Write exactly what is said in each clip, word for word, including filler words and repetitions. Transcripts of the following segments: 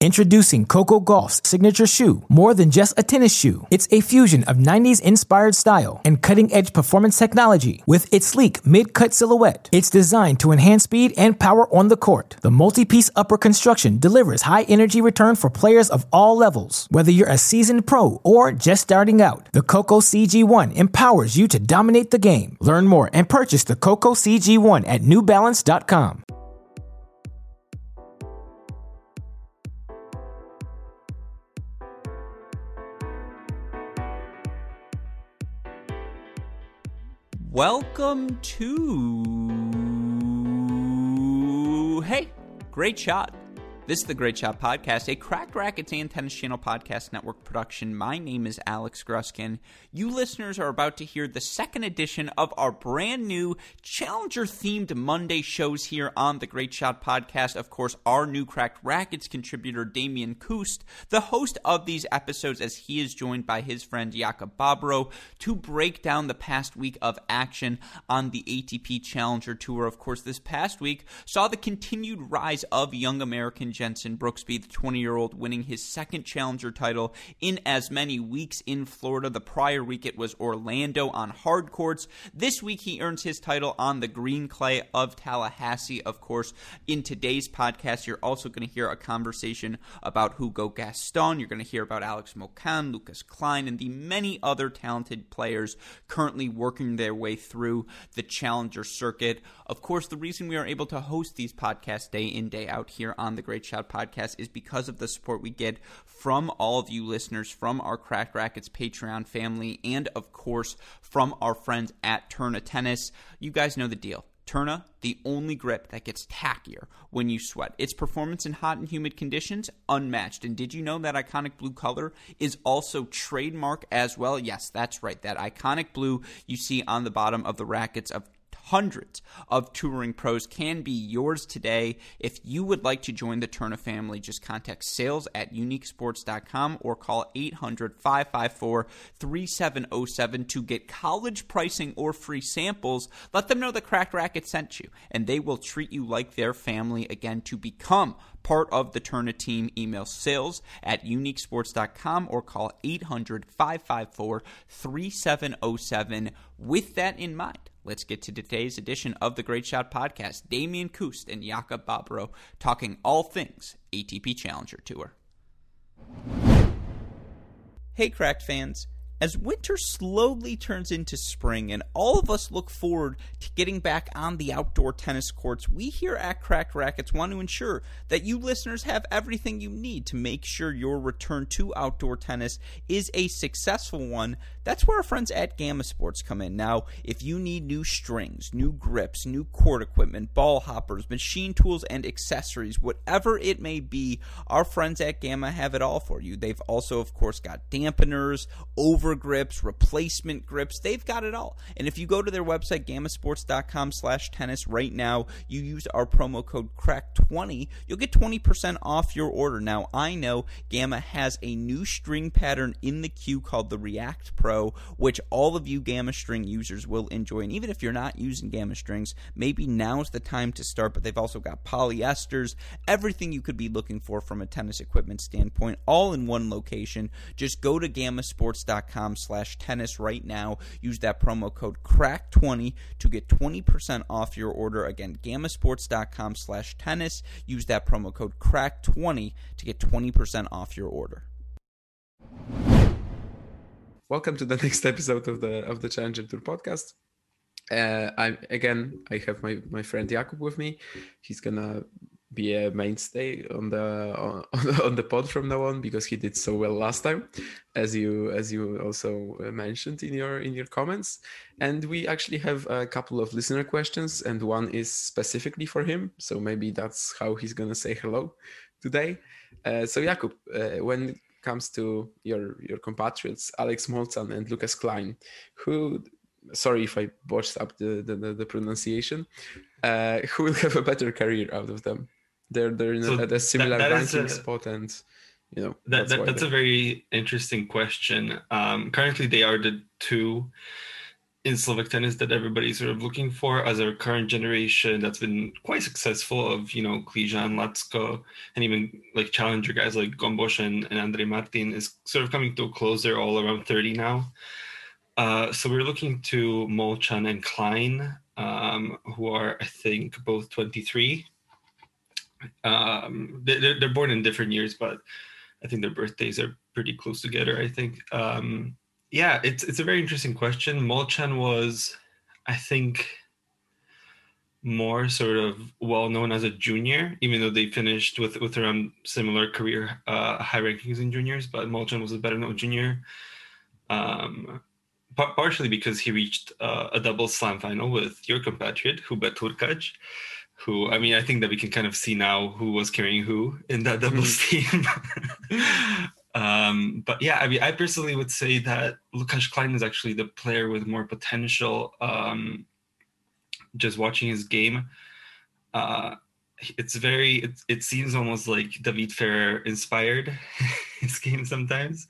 Introducing Coco Gauff's signature shoe, more than just a tennis shoe. It's a fusion of nineties-inspired style and cutting-edge performance technology. With its sleek mid-cut silhouette, it's designed to enhance speed and power on the court. The multi-piece upper construction delivers high-energy return for players of all levels. Whether you're a seasoned pro or just starting out, the Coco C G one empowers you to dominate the game. Learn more and purchase the Coco C G one at new balance dot com. Welcome to Hey, Great Shot. This is the Great Shot Podcast, a Cracked Racquets and Tennis Channel Podcast Network production. My name is Alex Gruskin. You listeners are about to hear the second edition of our brand new Challenger-themed Monday shows here on the Great Shot Podcast. Of course, our new Cracked Racquets contributor, Damian Kust, the host of these episodes, as he is joined by his friend Jakob Bobro to break down the past week of action on the A T P Challenger Tour. Of course, this past week saw the continued rise of young American Jenson Brooksby, the twenty-year-old, winning his second Challenger title in as many weeks in Florida. The prior week it was Orlando on hard courts. This week he earns his title on the green clay of Tallahassee. Of course, in today's podcast, you're also going to hear a conversation about Hugo Gaston. You're going to hear about Alex Mocan, Lucas Klein, and the many other talented players currently working their way through the Challenger circuit. Of course, the reason we are able to host these podcasts day in, day out here on the Great Shot Podcast is because of the support we get from all of you listeners, from our Cracked Racquets Patreon family, and of course from our friends at Tourna Tennis. You guys know the deal. Tourna, the only grip that gets tackier when you sweat. Its performance in hot and humid conditions, unmatched. And did you know that iconic blue color is also trademark as well? Yes, that's right. That iconic blue you see on the bottom of the rackets of hundreds of touring pros can be yours today. If you would like to join the Tourna family, just contact sales at unique sports dot com or call eight hundred, five five four, three seven zero seven to get college pricing or free samples. Let them know that Cracked Racquets sent you, and they will treat you like their family. Again, to become part of the Tourna team, email sales at unique sports dot com or call eight hundred, five five four, three seven zero seven. With that in mind, let's get to today's edition of the Great Shot Podcast. Damian Kust and Jakob Bobro talking all things A T P Challenger Tour. Hey, Cracked fans. As winter slowly turns into spring and all of us look forward to getting back on the outdoor tennis courts, we here at Cracked Racquets want to ensure that you listeners have everything you need to make sure your return to outdoor tennis is a successful one. That's where our friends at Gamma Sports come in. Now, if you need new strings, new grips, new court equipment, ball hoppers, machine tools, and accessories, whatever it may be, our friends at Gamma have it all for you. They've also, of course, got dampeners, over grips, replacement grips. They've got it all. And if you go to their website, gamma sports dot com slash tennis right now, you use our promo code crack twenty, you'll get twenty percent off your order. Now, I know Gamma has a new string pattern in the queue called the React Pro, which all of you Gamma string users will enjoy. And even if you're not using Gamma strings, maybe now's the time to start. But they've also got polyesters, everything you could be looking for from a tennis equipment standpoint, all in one location. Just go to gamma sports dot com slash tennis right now. Use that promo code crack twenty to get twenty percent off your order. Again, gamma sports dot com slash tennis. Use that promo code crack twenty to get twenty percent off your order. Welcome to the next episode of the of the Challenger Tour podcast. Uh, I again I have my my friend Jakob with me. He's gonna be a mainstay on the on, on the pod from now on because he did so well last time, as you as you also mentioned in your in your comments. And we actually have a couple of listener questions, and one is specifically for him, so maybe that's how he's gonna say hello today. Uh, so Jakob, uh, when it comes to your your compatriots Alex Molcan and Lucas Klein, who, sorry if I botched up the the, the pronunciation, uh, who will have a better career out of them? They're they're in so a, at a similar that, that ranking a, spot, and you know that, that's, that, that's a very interesting question. Um, currently, they are the two in Slovak tennis that everybody's sort of looking for as our current generation that's been quite successful of, you know, Kližan, Lacko, and even like challenger guys like Gombos and, and Andrej Martin is sort of coming to a close. They're all around thirty now. Uh, so we're looking to Molchan and Klein, um, who are, I think, both twenty-three. Um, they're, they're born in different years, but I think their birthdays are pretty close together, I think. Um, yeah, it's it's a very interesting question. Molchan was, I think, more sort of well-known as a junior, even though they finished with, with around similar career uh, high rankings in juniors, but Molchan was a better-known junior. Um, p- partially because he reached uh, a double slam final with your compatriot, Hubert Hurkacz, who, I mean, I think that we can kind of see now who was carrying who in that doubles team. um, but yeah, I mean, I personally would say that Lukáš Klein is actually the player with more potential. Um, just watching his game, uh, it's very, it, it seems almost like David Ferrer inspired his game sometimes.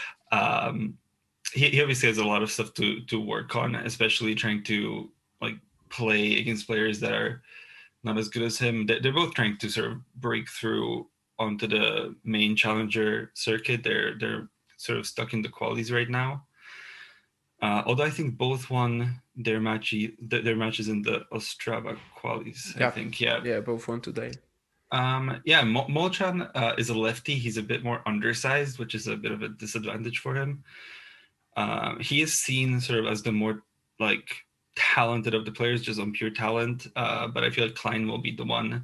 Um, he, he obviously has a lot of stuff to to work on, especially trying to like play against players that are not as good as him. They're both trying to sort of break through onto the main challenger circuit. They're they're sort of stuck in the qualies right now. Uh, although I think both won their match their matches in the Ostrava qualies. Yeah. I think yeah Yeah, both won today. Um, yeah, Mo- Molchan uh, is a lefty. He's a bit more undersized, which is a bit of a disadvantage for him. Um, he is seen sort of as the more like talented of the players, just on pure talent. Uh, but I feel like Klein will be the one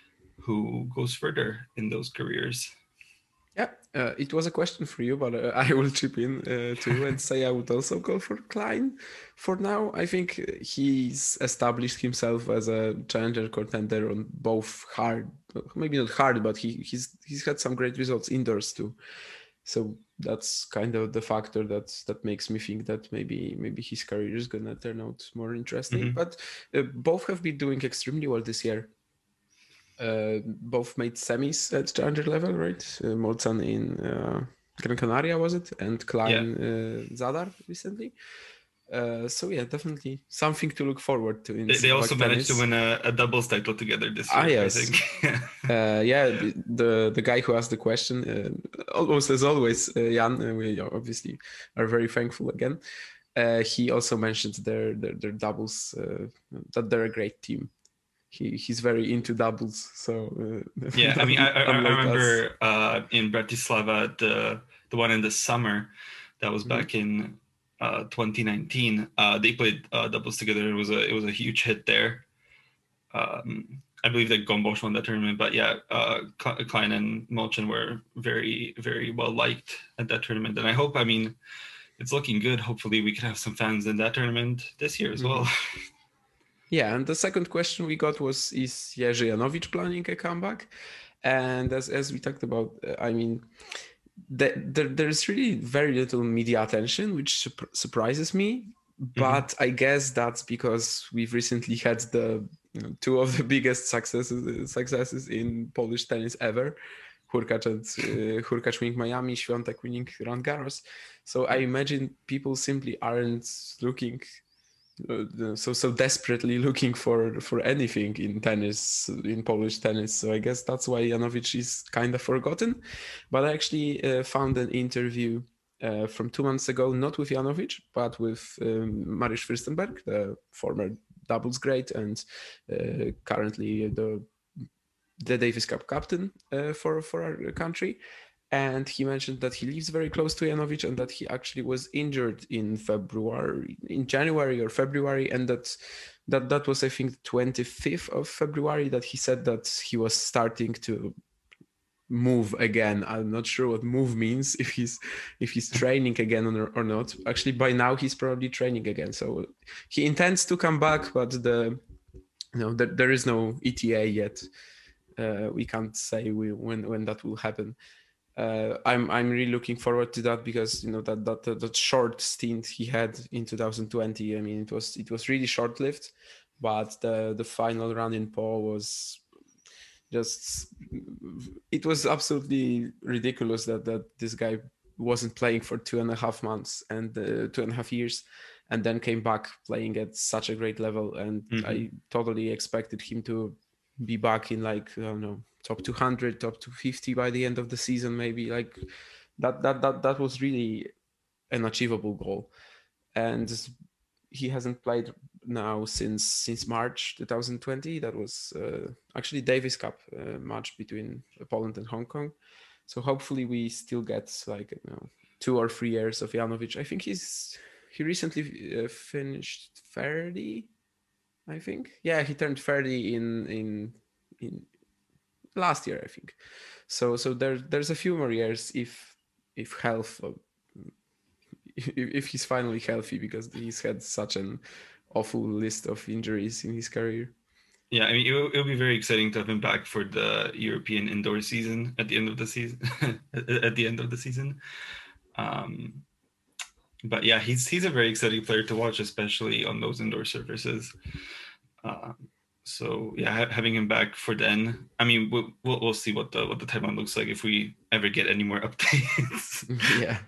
who goes further in those careers. Yeah, uh, it was a question for you, but uh, I will chip in uh, too and say I would also go for Klein. For now, I think he's established himself as a challenger contender on both hard, maybe not hard, but he he's he's had some great results indoors too. So that's kind of the factor that that makes me think that maybe maybe his career is gonna turn out more interesting. Mm-hmm. But uh, both have been doing extremely well this year. Uh, both made semis at challenger level, right? Uh, Molchan in uh, Gran Canaria, was it? And Klein, yeah. uh, Zadar recently. Uh, so yeah, definitely something to look forward to. In they, they also managed tennis. to win a, a doubles title together this year, ah, yes. I think. uh, yeah, the, the the guy who asked the question, uh, almost as always, uh, Jan, uh, we obviously are very thankful again. Uh, he also mentioned their their, their doubles, uh, that they're a great team. He he's very into doubles, so uh, yeah. I mean, I, I, I remember uh, in Bratislava the the one in the summer, that was back mm-hmm. in uh, twenty nineteen. Uh, they played uh, doubles together. It was a it was a huge hit there. Um, I believe that Gombos won that tournament, but yeah, uh, Klein and Molchan were very very well liked at that tournament, and I hope. I mean, it's looking good. Hopefully, we can have some fans in that tournament this year as mm-hmm. well. Yeah, and the second question we got was, is Jerzy Janowicz planning a comeback? And as as we talked about, uh, I mean, the, there there's really very little media attention, which su- surprises me. But mm-hmm. I guess that's because we've recently had the you know, two of the biggest successes successes in Polish tennis ever. Hurkacz and uh, Hurkacz winning Miami, Świątek winning Roland Garros. So I imagine people simply aren't looking... Uh, so so desperately looking for for anything in tennis, in Polish tennis. So I guess that's why Janowicz is kind of forgotten. But I actually uh, found an interview uh, from two months ago, not with Janowicz, but with um, Mariusz Fürstenberg, the former doubles great and uh, currently the the Davis Cup captain uh, for for our country. And he mentioned that he lives very close to Janowicz and that he actually was injured in February, in January or February. And that that, that was, I think, twenty-fifth of February that he said that he was starting to move again. I'm not sure what move means, if he's if he's training again or, or not. Actually, by now he's probably training again. So he intends to come back, but the you know there, there is no E T A yet. Uh, we can't say we, when when that will happen. Uh, I'm I'm really looking forward to that because you know that that that, that short stint he had in two thousand twenty. I mean, it was it was really short lived, but the the final run in Po was just it was absolutely ridiculous that that this guy wasn't playing for two and a half months and uh, two and a half years, and then came back playing at such a great level. And Mm-hmm. I totally expected him to be back in like, I don't know, top two hundred, top two fifty by the end of the season, maybe. Like that, that, that, that was really an achievable goal. And he hasn't played now since since March twenty twenty. That was uh, actually Davis Cup uh, match between Poland and Hong Kong. So hopefully we still get like, you know, two or three years of Janovic. I think he's he recently uh, finished thirty. I think, yeah, he turned thirty in in in last year, I think. So so there there's a few more years if if health. Uh, if he's finally healthy, because he's had such an awful list of injuries in his career. Yeah, I mean, it'll, it'll be very exciting to have him back for the European indoor season at the end of the season. at the end of the season, um, but yeah, he's he's a very exciting player to watch, especially on those indoor surfaces. Uh, so yeah, ha- having him back for then. I mean, we'll, we'll we'll see what the what the timeline looks like if we ever get any more updates. Yeah.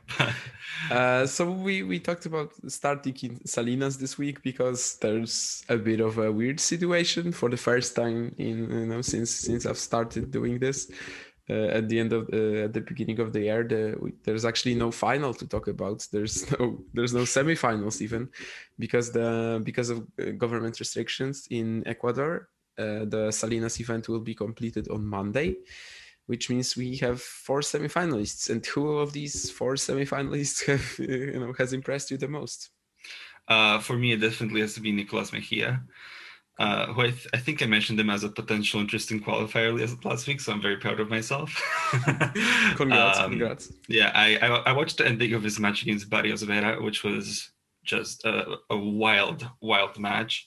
Uh, so we, we talked about starting in Salinas this week because there's a bit of a weird situation for the first time in you know since since I've started doing this. Uh, at the end of uh, at the beginning of the year, the, we, there's actually no final to talk about. There's no there's no semifinals even, because the because of government restrictions in Ecuador. Uh, the Salinas event will be completed on Monday, which means we have four semifinalists. And who of these four semifinalists have you know has impressed you the most? Uh, for me, it definitely has to be Nicolas Mejia. Uh, who I, th- I think I mentioned him as a potential interesting qualifier last week, so I'm very proud of myself. Congrats, um, congrats. Yeah, I, I I watched the ending of his match against Barrios Vera, which was just a, a wild, wild match,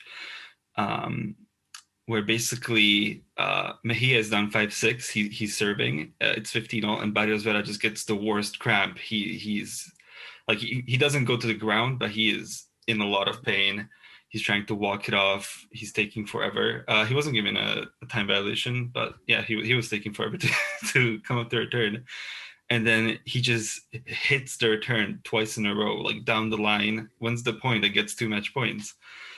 um, where basically uh, Mejia is down five six. He he's serving. Uh, it's fifteen all, and Barrios Vera just gets the worst cramp. He he's like he, he doesn't go to the ground, but he is in a lot of pain. He's trying to walk it off. He's taking forever. Uh, he wasn't given a, a time violation, but yeah, he he was taking forever to, to come up the return. And then he just hits the return twice in a row, like down the line, wins the point that gets two match points.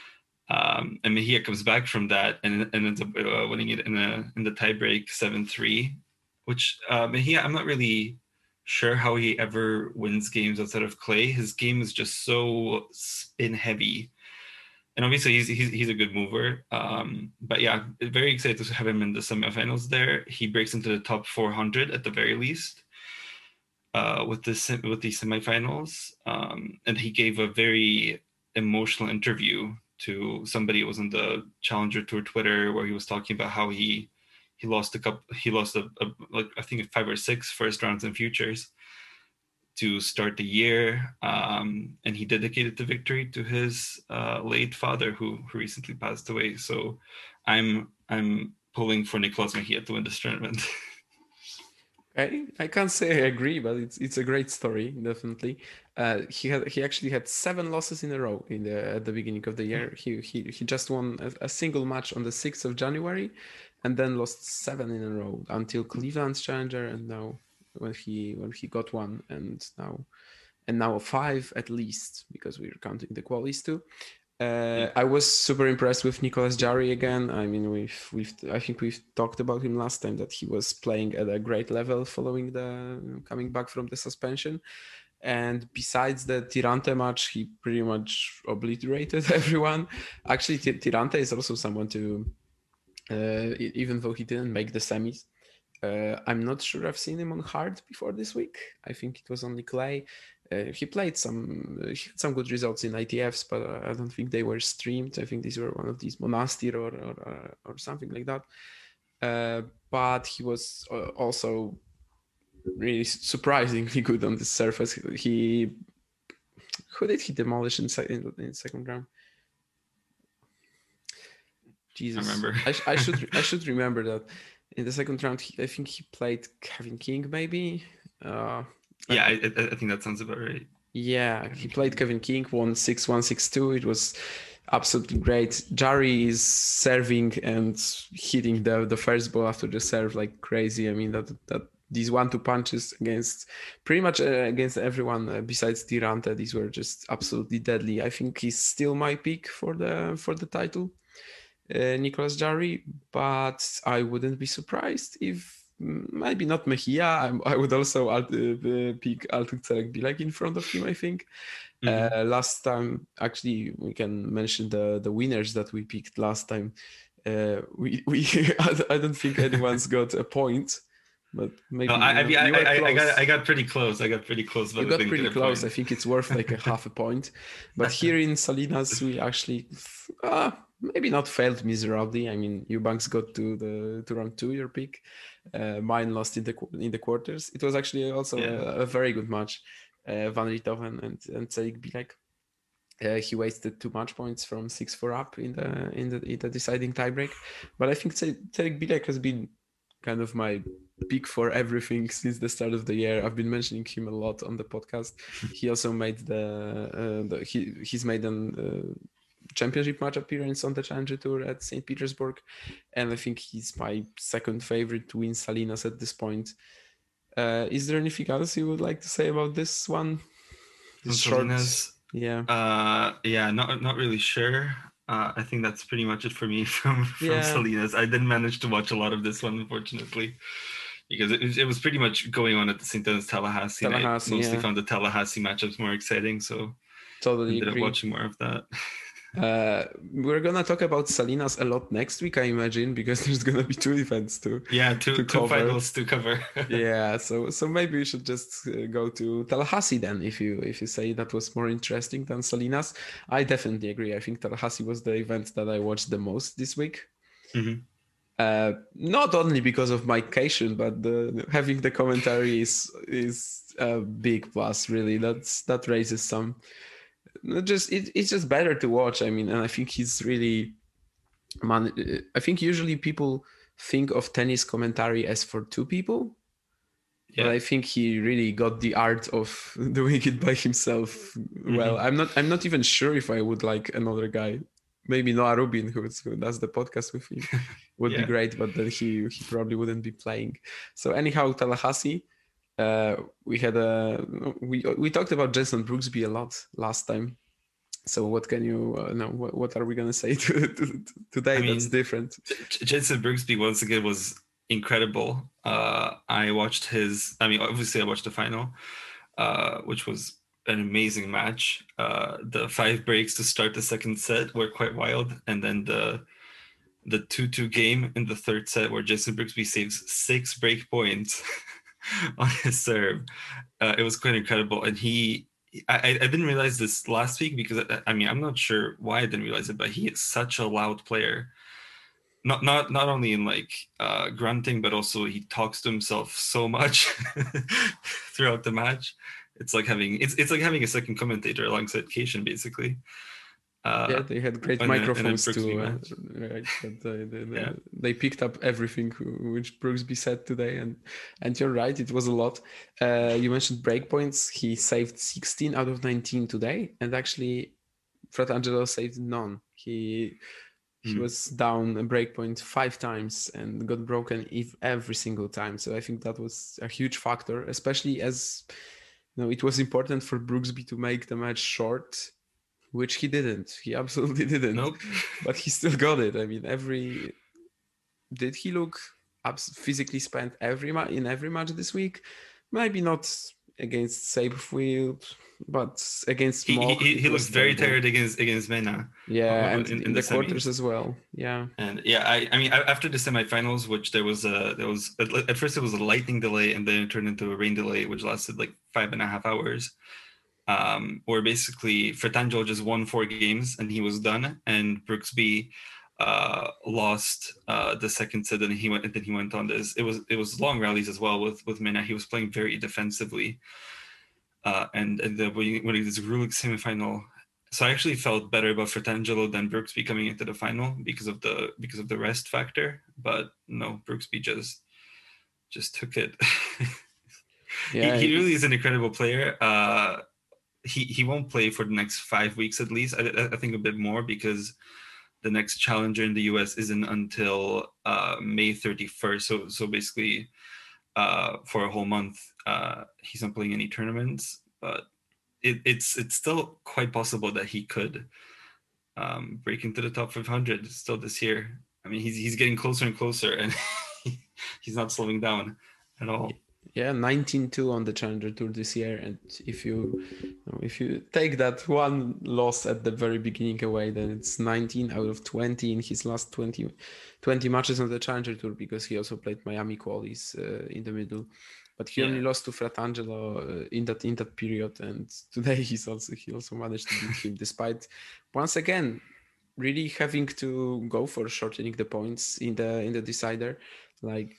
Um, and Mejia comes back from that and, and ends up uh, winning it in a in the tiebreak seven three, which uh, Mejia, I'm not really sure how he ever wins games outside of clay. His game is just so spin heavy. And obviously he's, he's he's a good mover. Um, but yeah, very excited to have him in the semifinals there. He breaks into the top four hundred at the very least uh, with the, with the semifinals. Um, and he gave a very emotional interview to somebody who was on the Challenger Tour Twitter, where he was talking about how he he lost a couple, he lost a, a like I think five or six first rounds in futures to start the year, um, and he dedicated the victory to his uh, late father, who, who recently passed away. So, I'm I'm pulling for Nicolas Mejia to win this tournament. I I can't say I agree, but it's it's a great story, definitely. Uh, he had he actually had seven losses in a row in the at the beginning of the year. He he he just won a, a single match on the sixth of January, and then lost seven in a row until Cleveland's Challenger, and now. when he when he got one, and now and now a five at least, because we're counting the qualies too. Uh, I was super impressed with Nicolas Jarry again. I mean, we've we've I think we've talked about him last time, that he was playing at a great level following the coming back from the suspension. And besides the Tirante match, he pretty much obliterated everyone. Actually, T- Tirante is also someone to, uh, even though he didn't make the semis. Uh, I'm not sure I've seen him on hard before this week. I think it was only clay. Uh, he played some uh, he had some good results in I T Fs, but uh, I don't think they were streamed. I think these were one of these Monastir or or, or something like that. Uh, but he was uh, also really surprisingly good on the surface. He who did he demolish in, in, in second round? Jesus, I remember. I, I should I should remember that. In the second round, he, I think he played Kevin King, maybe. Uh, yeah, I, I, I think that sounds about right. Yeah, he played Kevin King, won six one, six two. It was absolutely great. Jarry is serving and hitting the, the first ball after the serve like crazy. I mean, that that these one-two punches against pretty much uh, against everyone uh, besides Tirante. These were just absolutely deadly. I think he's still my pick for the for the title, uh, Nicolas Jarry, but I wouldn't be surprised if maybe not Mejia. I, I would also uh, pick Altun Cerekbilek in front of him, I think. Mm-hmm. Uh, last time, actually, we can mention the, the winners that we picked last time. Uh, we we I don't think anyone's got a point, but maybe no, I, you, I, you I, I, I got I got pretty close. I got pretty close. But you got pretty close. I think it's worth like a half a point. But here in Salinas, we actually uh, maybe not failed miserably. I mean, Eubanks got to the to round two, your pick. Uh, mine lost in the in the quarters. It was actually also yeah. a, a very good match. Uh, Van Riethoven and and Cerekbilek. Uh, he wasted two match points from six four up in the in the in the deciding tiebreak. But I think Cerekbilek has been kind of my pick for everything since the start of the year. I've been mentioning him a lot on the podcast. He also made the, uh, the he he's made an uh, championship match appearance on the Challenger Tour at Saint Petersburg, and I think he's my second favorite to win Salinas at this point. Uh, is there anything else you would like to say about this one? This short, Salinas, yeah, uh, yeah, not not really sure. Uh, I think that's pretty much it for me from, from yeah. Salinas. I didn't manage to watch a lot of this one, unfortunately, because it, it was pretty much going on at the Saint Denis Tallahassee. Tallahassee I mostly yeah. found the Tallahassee matchups more exciting, so totally ended agree. up watching more of that. Uh, we're gonna talk about Salinas a lot next week, I imagine, because there's gonna be two events to yeah, two, to two finals to cover. yeah, so so maybe we should just uh, go to Tallahassee then, if you if you say that was more interesting than Salinas. I definitely agree. I think Tallahassee was the event that I watched the most this week. Mm-hmm. Uh, not only because of Mike Cation, but the, having the commentary is is a big plus. Really, that's that raises some. Just it, it's just better to watch. I mean, and I think he's really, man. I think usually people think of tennis commentary as for two people, yeah. But I think he really got the art of doing it by himself. Mm-hmm. Well, I'm not. I'm not even sure if I would like another guy. Maybe Noah Rubin, who, who does the podcast with him, would yeah. be great, but then he he probably wouldn't be playing. So anyhow, Tallahassee. Uh, we had a we we talked about Jenson Brooksby a lot last time. So what can you uh, know? What, what are we gonna say to, to, to today? I mean, that's different. Jenson Brooksby once again was incredible. Uh, I watched his. I mean, obviously, I watched the final, uh, which was an amazing match. Uh, the five breaks to start the second set were quite wild, and then the the two two game in the third set where Jenson Brooksby saves six break points. on his serve. Uh, it was quite incredible. And he, I, I didn't realize this last week because, I, I mean, I'm not sure why I didn't realize it, but he is such a loud player. Not not not only in like uh, grunting, but also he talks to himself so much throughout the match. It's like having it's it's like having a second commentator alongside Cation, basically. Uh, yeah, they had great microphones too. Uh, right, but they, they, yeah. they picked up everything which Brooksby said today, and and you're right, it was a lot. Uh, you mentioned breakpoints. He saved sixteen out of nineteen today, and actually, Fratangelo saved none. He he mm. was down a breakpoint five times and got broken every single time. So I think that was a huge factor, especially as you know, it was important for Brooksby to make the match short. Which he didn't. He absolutely didn't. Nope. But he still got it. I mean, every did he look physically spent every ma- in every match this week? Maybe not against Saberfield, but against he Mock, he, he looks very tired against against Mena. Yeah, and in, in, in the, the quarters as well. Yeah. And yeah, I I mean after the semifinals, which there was a there was at first it was a lightning delay and then it turned into a rain delay, which lasted like five and a half hours. Um, where basically Fratangelo just won four games and he was done, and Brooksby uh, lost uh, the second set, and he went. And then he went on this. It was it was long rallies as well with with Mena. He was playing very defensively, uh, and and the, when it was Grulik semifinal, so I actually felt better about Fratangelo than Brooksby coming into the final because of the because of the rest factor. But no, Brooksby just just took it. yeah, he, he really is an incredible player. Uh, He he won't play for the next five weeks at least. I, I think a bit more because the next challenger in the U S isn't until uh, May thirty-first. So so basically, uh, for a whole month. Uh, he's not playing any tournaments, but it, it's it's still quite possible that he could um, break into the top five hundred still this year. I mean, he's he's getting closer and closer, and he's not slowing down at all. Yeah, nineteen two on the Challenger Tour this year, and if you, you know, if you take that one loss at the very beginning away, then it's nineteen out of twenty in his last twenty, twenty matches on the Challenger Tour, because he also played Miami qualies uh, in the middle, but he yeah. only lost to Fratangelo uh, in that in that period, and today he's also he also managed to beat him, despite once again really having to go for shortening the points in the in the decider, like.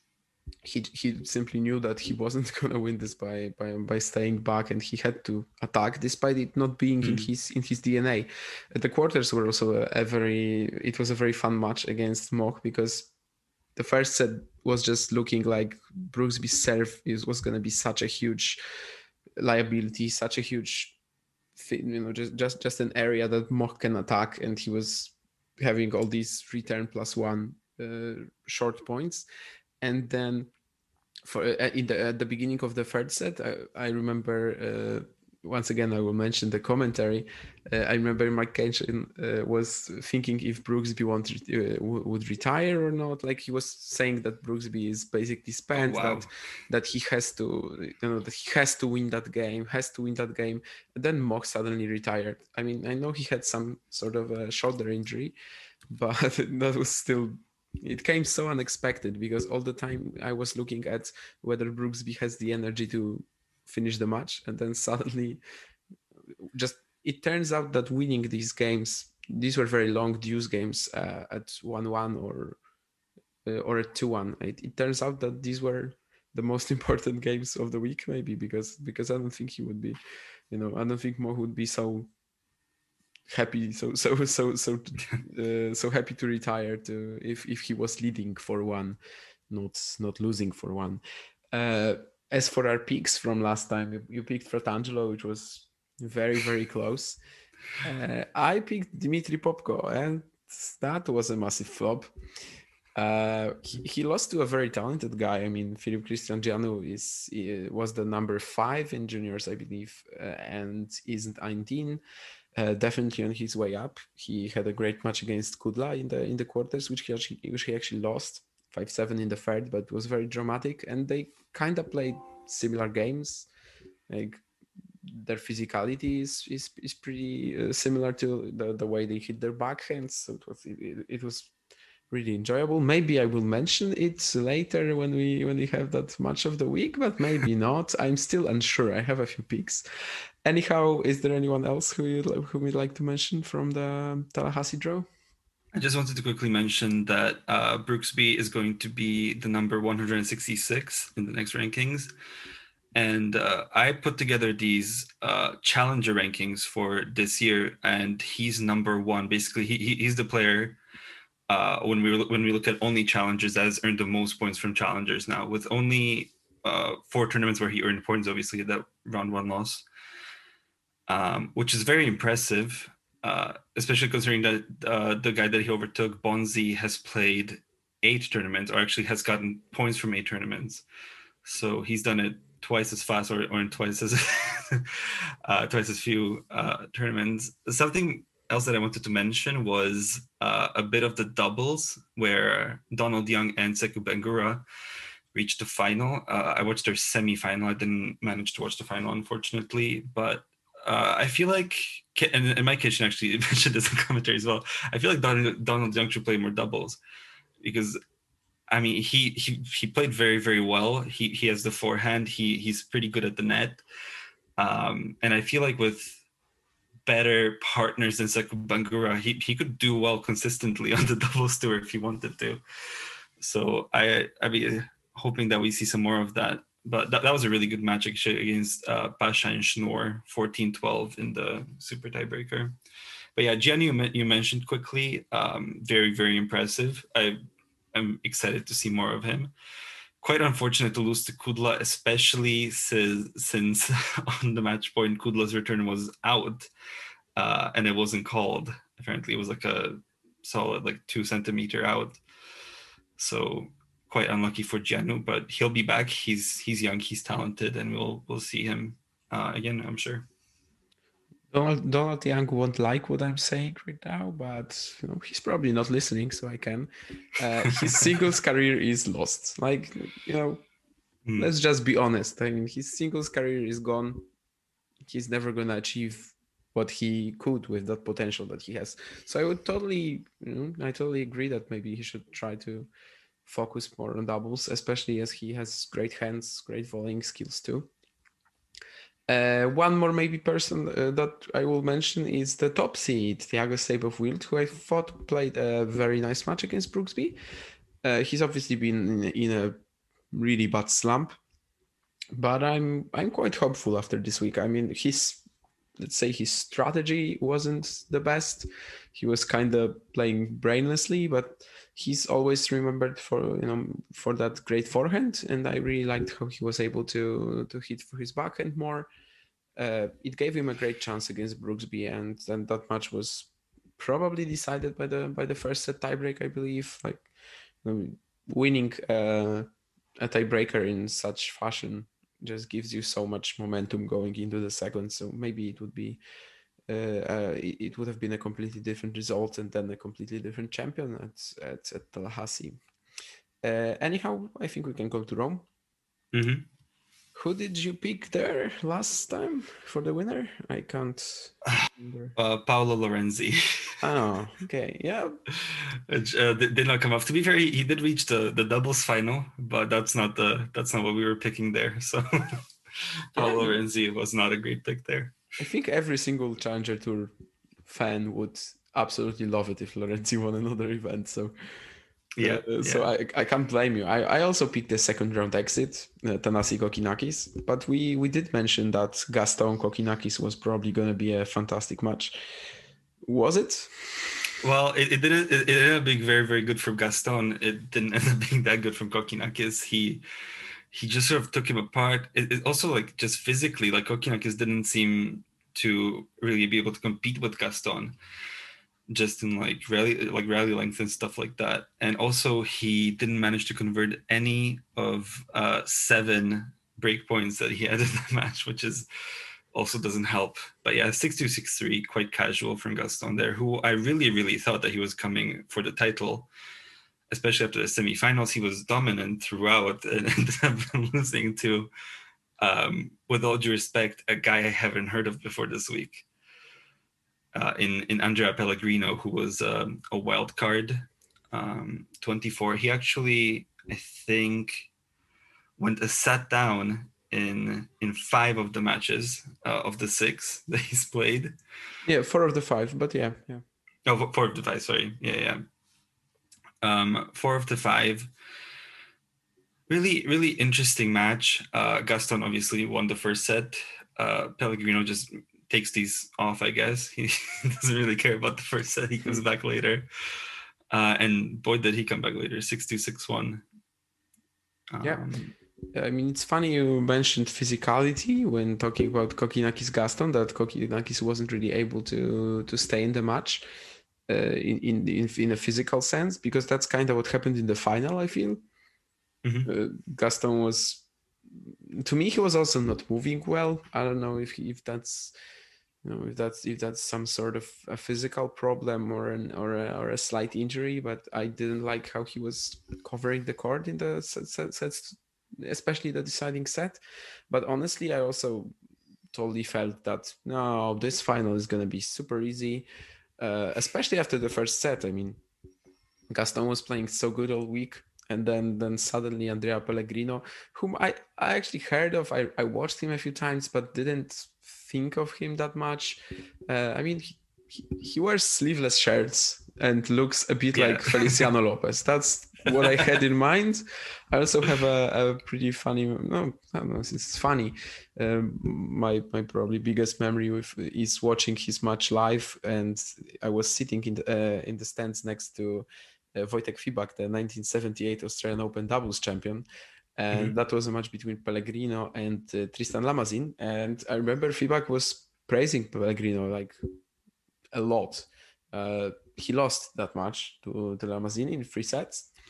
He he simply knew that he wasn't gonna win this by by by staying back, and he had to attack despite it not being mm. in his in his D N A. The quarters were also a, a very it was a very fun match against Moch, because the first set was just looking like Brooksby's serve is was gonna be such a huge liability, such a huge thing, you know, just just just an area that Moch can attack, and he was having all these return plus one uh, short points. And then, for uh, in the at the beginning of the third set, I, I remember uh, once again I will mention the commentary. Uh, I remember Mike Kenshin uh, was thinking if Brooksby wanted uh, w- would retire or not. Like, he was saying that Brooksby is basically spent, oh, wow. that that he has to, you know, that he has to win that game, has to win that game. And then Moch suddenly retired. I mean, I know he had some sort of a shoulder injury, but that was still. It came so unexpected, because all the time I was looking at whether Brooksby has the energy to finish the match, and then suddenly just it turns out that winning these games, these were very long deuce games uh, at one one or uh, or at two one. It, it turns out that these were the most important games of the week, maybe, because because I don't think he would be, you know, I don't think Mo would be so happy so so so so uh, so happy to retire to if if he was leading for one, not not losing for one. Uh as for our picks from last time, you, you picked Fratangelo, which was very very close. uh, I picked Dimitri Popko, and that was a massive flop. Uh, he, he lost to a very talented guy. I mean, Filip Cristiangianu is was the number five in juniors, I believe, uh, and isn't nineteen. Uh, definitely on his way up. He had a great match against Kudla in the in the quarters, which he actually, which he actually lost five seven in the third, but it was very dramatic. And they kind of played similar games. Like, their physicality is is, is pretty uh, similar to the, the way they hit their backhands. So it was it, it was really enjoyable. Maybe I will mention it later when we when we have that match of the week, but maybe not. I'm still unsure. I have a few picks. Anyhow, is there anyone else who you'd, who we'd like to mention from the Tallahassee draw? I just wanted to quickly mention that uh, Brooksby is going to be the number one hundred sixty-six in the next rankings. And uh, I put together these uh, challenger rankings for this year, and he's number one. Basically, he, he he's the player uh, when we when we look at only challengers that has earned the most points from challengers now, with only uh, four tournaments where he earned points. Obviously, that round one loss. Um, which is very impressive, uh, especially considering that uh, the guy that he overtook, Bonzi, has played eight tournaments, or actually has gotten points from eight tournaments. So he's done it twice as fast, or, or in twice as uh, twice as few uh, tournaments. Something else that I wanted to mention was uh, a bit of the doubles, where Donald Young and Sekou Bangura reached the final. Uh, I watched their semi-final. I didn't manage to watch the final, unfortunately, but Uh, I feel like, and, and Mike Kitchen actually mentioned this in commentary as well, I feel like Donald, Donald Young should play more doubles, because, I mean, he he he played very, very well. He he has the forehand. He He's pretty good at the net. Um, and I feel like with better partners than Sekou Bangura, he, he could do well consistently on the doubles tour if he wanted to. So I, I'd be hoping that we see some more of that. But that, that was a really good match against uh, Pasha and Schnorr, fourteen twelve in the super tiebreaker. But yeah, Gianni, you, you mentioned quickly, um, very, very impressive. I, I'm excited to see more of him. Quite unfortunate to lose to Kudla, especially since, since on the match point, Kudla's return was out uh, and it wasn't called. Apparently it was like a solid like two centimeter out. So quite unlucky for Giannu, but he'll be back. He's he's young, he's talented, and we'll we'll see him uh, again, I'm sure. Donald Donald Young won't like what I'm saying right now, but you know, he's probably not listening, so I can. Uh, his singles career is lost. Like, you know, mm. let's just be honest. I mean, his singles career is gone. He's never gonna achieve what he could with that potential that he has. So I would totally, you know, I totally agree that maybe he should try to focus more on doubles, especially as he has great hands, great volleying skills too. Uh, one more maybe person uh, that I will mention is the top seed, Thiago Seyboth-Wild, who I thought played a very nice match against Brooksby. Uh, he's obviously been in, in a really bad slump, but I'm I'm quite hopeful after this week. I mean, his let's say his strategy wasn't the best. He was kind of playing brainlessly, but he's always remembered for you know for that great forehand, and I really liked how he was able to to hit for his backhand more. Uh, it gave him a great chance against Brooksby, and then that match was probably decided by the by the first set tiebreak, I believe. Like you know, winning uh, a tiebreaker in such fashion just gives you so much momentum going into the second. So maybe it would be uh, uh, it, it would have been a completely different result and then a completely different champion at at, at Tallahassee. Uh, anyhow, I think we can go to Rome. Mm-hmm. Who did you pick there last time for the winner? I can't remember. Uh, Paolo Lorenzi. Oh, okay, yeah. Which uh, did not come off. To be fair, he, he did reach the, the doubles final, but that's not the that's not what we were picking there. So Paolo yeah. Lorenzi was not a great pick there. I think every single Challenger Tour fan would absolutely love it if Lorenzi won another event. So. Yeah, uh, so yeah. I, I can't blame you. I, I also picked the second round exit, uh, Thanasi Kokinakis, but we, we did mention that Gaston Kokinakis was probably going to be a fantastic match. Was it? Well, it, it didn't it, it ended up being very, very good from Gaston. It didn't end up being that good from Kokinakis. He he just sort of took him apart. It, it also, like, just physically, like, Kokinakis didn't seem to really be able to compete with Gaston. Just in like rally like rally length and stuff like that. And also he didn't manage to convert any of uh seven break points that he had in the match, which is also doesn't help. But yeah, six two, six three, quite casual from Gaston there, who I really, really thought that he was coming for the title, especially after the semifinals. He was dominant throughout and ended up losing to, um, with all due respect, a guy I haven't heard of before this week. Uh, in, in Andrea Pellegrino, who was um, a wild card, um, twenty-four. He actually, I think, went a set down in in five of the matches uh, of the six that he's played. Yeah, four of the five, but yeah, yeah. Oh, four of the five, sorry. Yeah, yeah. Um, four of the five. Really, really interesting match. Uh, Gaston obviously won the first set. Uh, Pellegrino just takes these off, I guess. He doesn't really care about the first set. He comes back later. Uh, and boy, did he come back later. six two, six one. Um, yeah. I mean, it's funny you mentioned physicality when talking about Kokinakis Gaston, that Kokinakis wasn't really able to to stay in the match uh, in, in, in, in a physical sense, because that's kind of what happened in the final, I feel. Mm-hmm. Uh, Gaston was, to me, he was also not moving well. I don't know if he, if that's... You know, if that's if that's some sort of a physical problem or an or a, or a slight injury, but I didn't like how he was covering the court in the sets, sets, especially the deciding set. But honestly, I also totally felt that no, this final is gonna be super easy, uh, especially after the first set. I mean, Gaston was playing so good all week, and then then suddenly Andrea Pellegrino, whom I, I actually heard of, I, I watched him a few times, but didn't think of him that much. Uh, I mean, he, he, he wears sleeveless shirts and looks a bit yeah. like Feliciano Lopez. That's what I had in mind. I also have a, a pretty funny, no, I don't know, it's funny. Um, my my probably biggest memory with is watching his match live, and I was sitting in the, uh, in the stands next to uh, Wojtek Fibak, the nineteen seventy-eight Australian Open doubles champion. And mm-hmm. that was a match between Pellegrino and uh, Tristan Lamazine. And I remember Fibak was praising Pellegrino like a lot. Uh, he lost that match to, to Lamazine in three sets.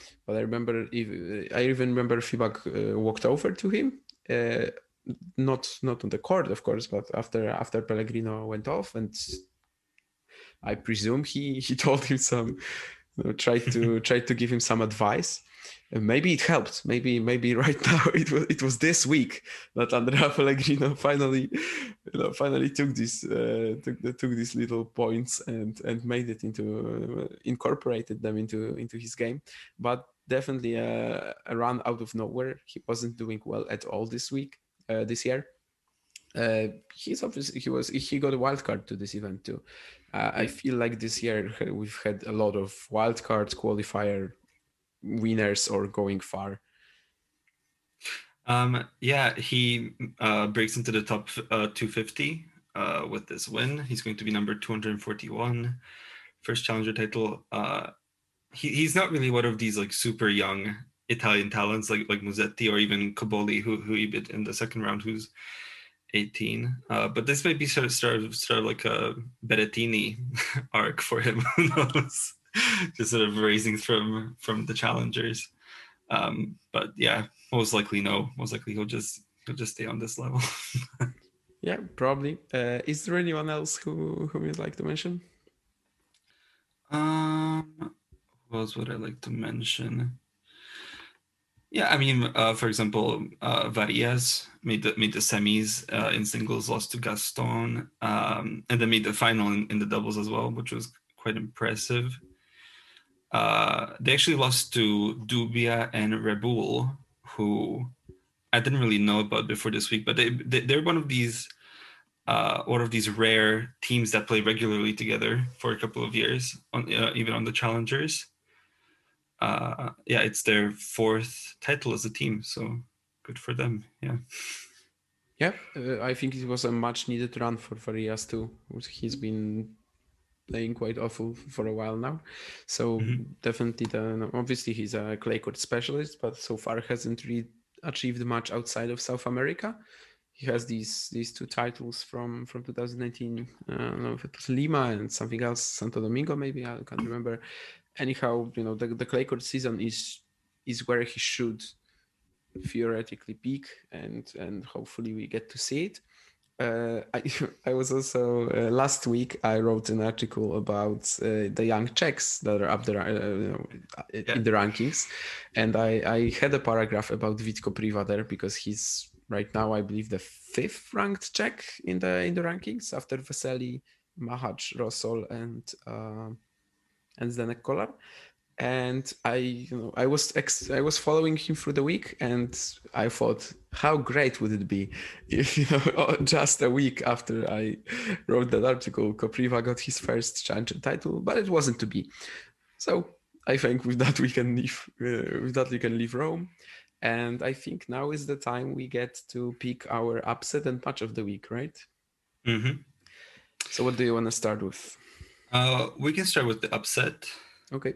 But I remember, if, I even remember Fibak uh, walked over to him, uh, not not on the court, of course, but after after Pellegrino went off, and I presume he he told him some, you know, tried to tried to give him some advice. And maybe it helped. Maybe maybe right now it was it was this week that Andrea Pellegrino finally, you know, finally took this uh, took took these little points and and made it into uh, incorporated them into into his game. But definitely uh, a run out of nowhere. He wasn't doing well at all this week, uh, this year. Uh, he's obviously he was he got a wild card to this event too. Uh, I feel like this year we've had a lot of wild cards, qualifier winners, or going far. Um, yeah, he uh, breaks into the top uh, two fifty uh, with this win. He's going to be number two hundred forty-one, first challenger title. Uh, he, he's not really one of these like super young Italian talents like like Musetti or even Cobolli, who who he beat in the second round, who's eighteen. Uh, but this might be sort of sort of, sort of like a Berrettini arc for him. Who knows? Just sort of raising from from the challengers. Um, but yeah, most likely no. Most likely he'll just he'll just stay on this level. Yeah, probably. Uh, is there anyone else who whom you'd like to mention? Um, what else would I like to mention? Yeah, I mean, uh, for example, uh, Varillas made the made the semis uh, in singles, lost to Gaston, um, and then made the final in, in the doubles as well, which was quite impressive. Uh, they actually lost to Dubia and Rebul, who I didn't really know about before this week, but they, they they're one of these uh, one of these rare teams that play regularly together for a couple of years, on uh, even on the challengers. Uh, yeah, it's their fourth title as a team, so good for them. Yeah. Yeah, uh, I think it was a much needed run for Varillas too. He's been playing quite awful for a while now, so mm-hmm. definitely the, obviously he's a clay court specialist, but so far hasn't really achieved much outside of South America. He has these these two titles from from two thousand nineteen. uh, I don't know if it was Lima and something else, Santo Domingo maybe, I can't remember. Anyhow, you know, the, the clay court season is is where he should theoretically peak, and and hopefully we get to see it. Uh, I I was also uh, last week I wrote an article about uh, the young Czechs that are up there, uh, you know, yeah. in the rankings, and I I had a paragraph about Vít Kopriva there because he's right now, I believe, the fifth ranked Czech in the in the rankings after Vesely, Mahacz, Rosol, and uh, and Zdenek Kolar. And I, you know, I was ex- I was following him through the week, and I thought, how great would it be if, you know, just a week after I wrote that article, Kopriva got his first challenger title, but it wasn't to be. So I think with that we can leave. Uh, with that we can leave Rome, and I think now is the time we get to pick our upset and match of the week, right? Mm-hmm. So what do you want to start with? Uh, we can start with the upset. Okay.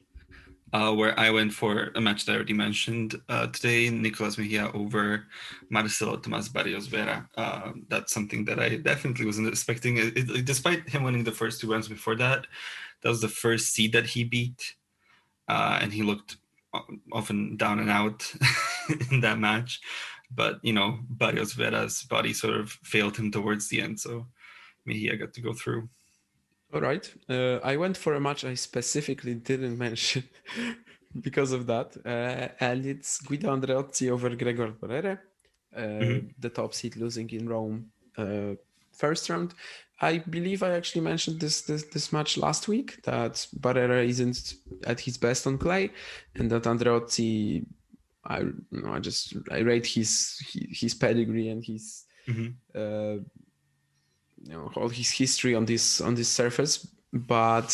Uh, where I went for a match that I already mentioned uh, today, Nicolas Mejia over Marcelo Tomás Barrios Vera. Uh, that's something that I definitely wasn't expecting. It, it, despite him winning the first two rounds before that, that was the first seed that he beat. Uh, and he looked often down and out in that match. But, you know, Barrios Vera's body sort of failed him towards the end. So Mejia got to go through. All right. Uh, I went for a match I specifically didn't mention because of that. Uh, and it's Guido Andreozzi over Gregor Borrere, uh, mm-hmm. the top seed losing in Rome uh, first round. I believe I actually mentioned this, this this match last week, that Borrere isn't at his best on clay, and that Andreozzi, I you know, I just I rate his his pedigree and his mm-hmm. uh, you know, all his history on this on this surface, but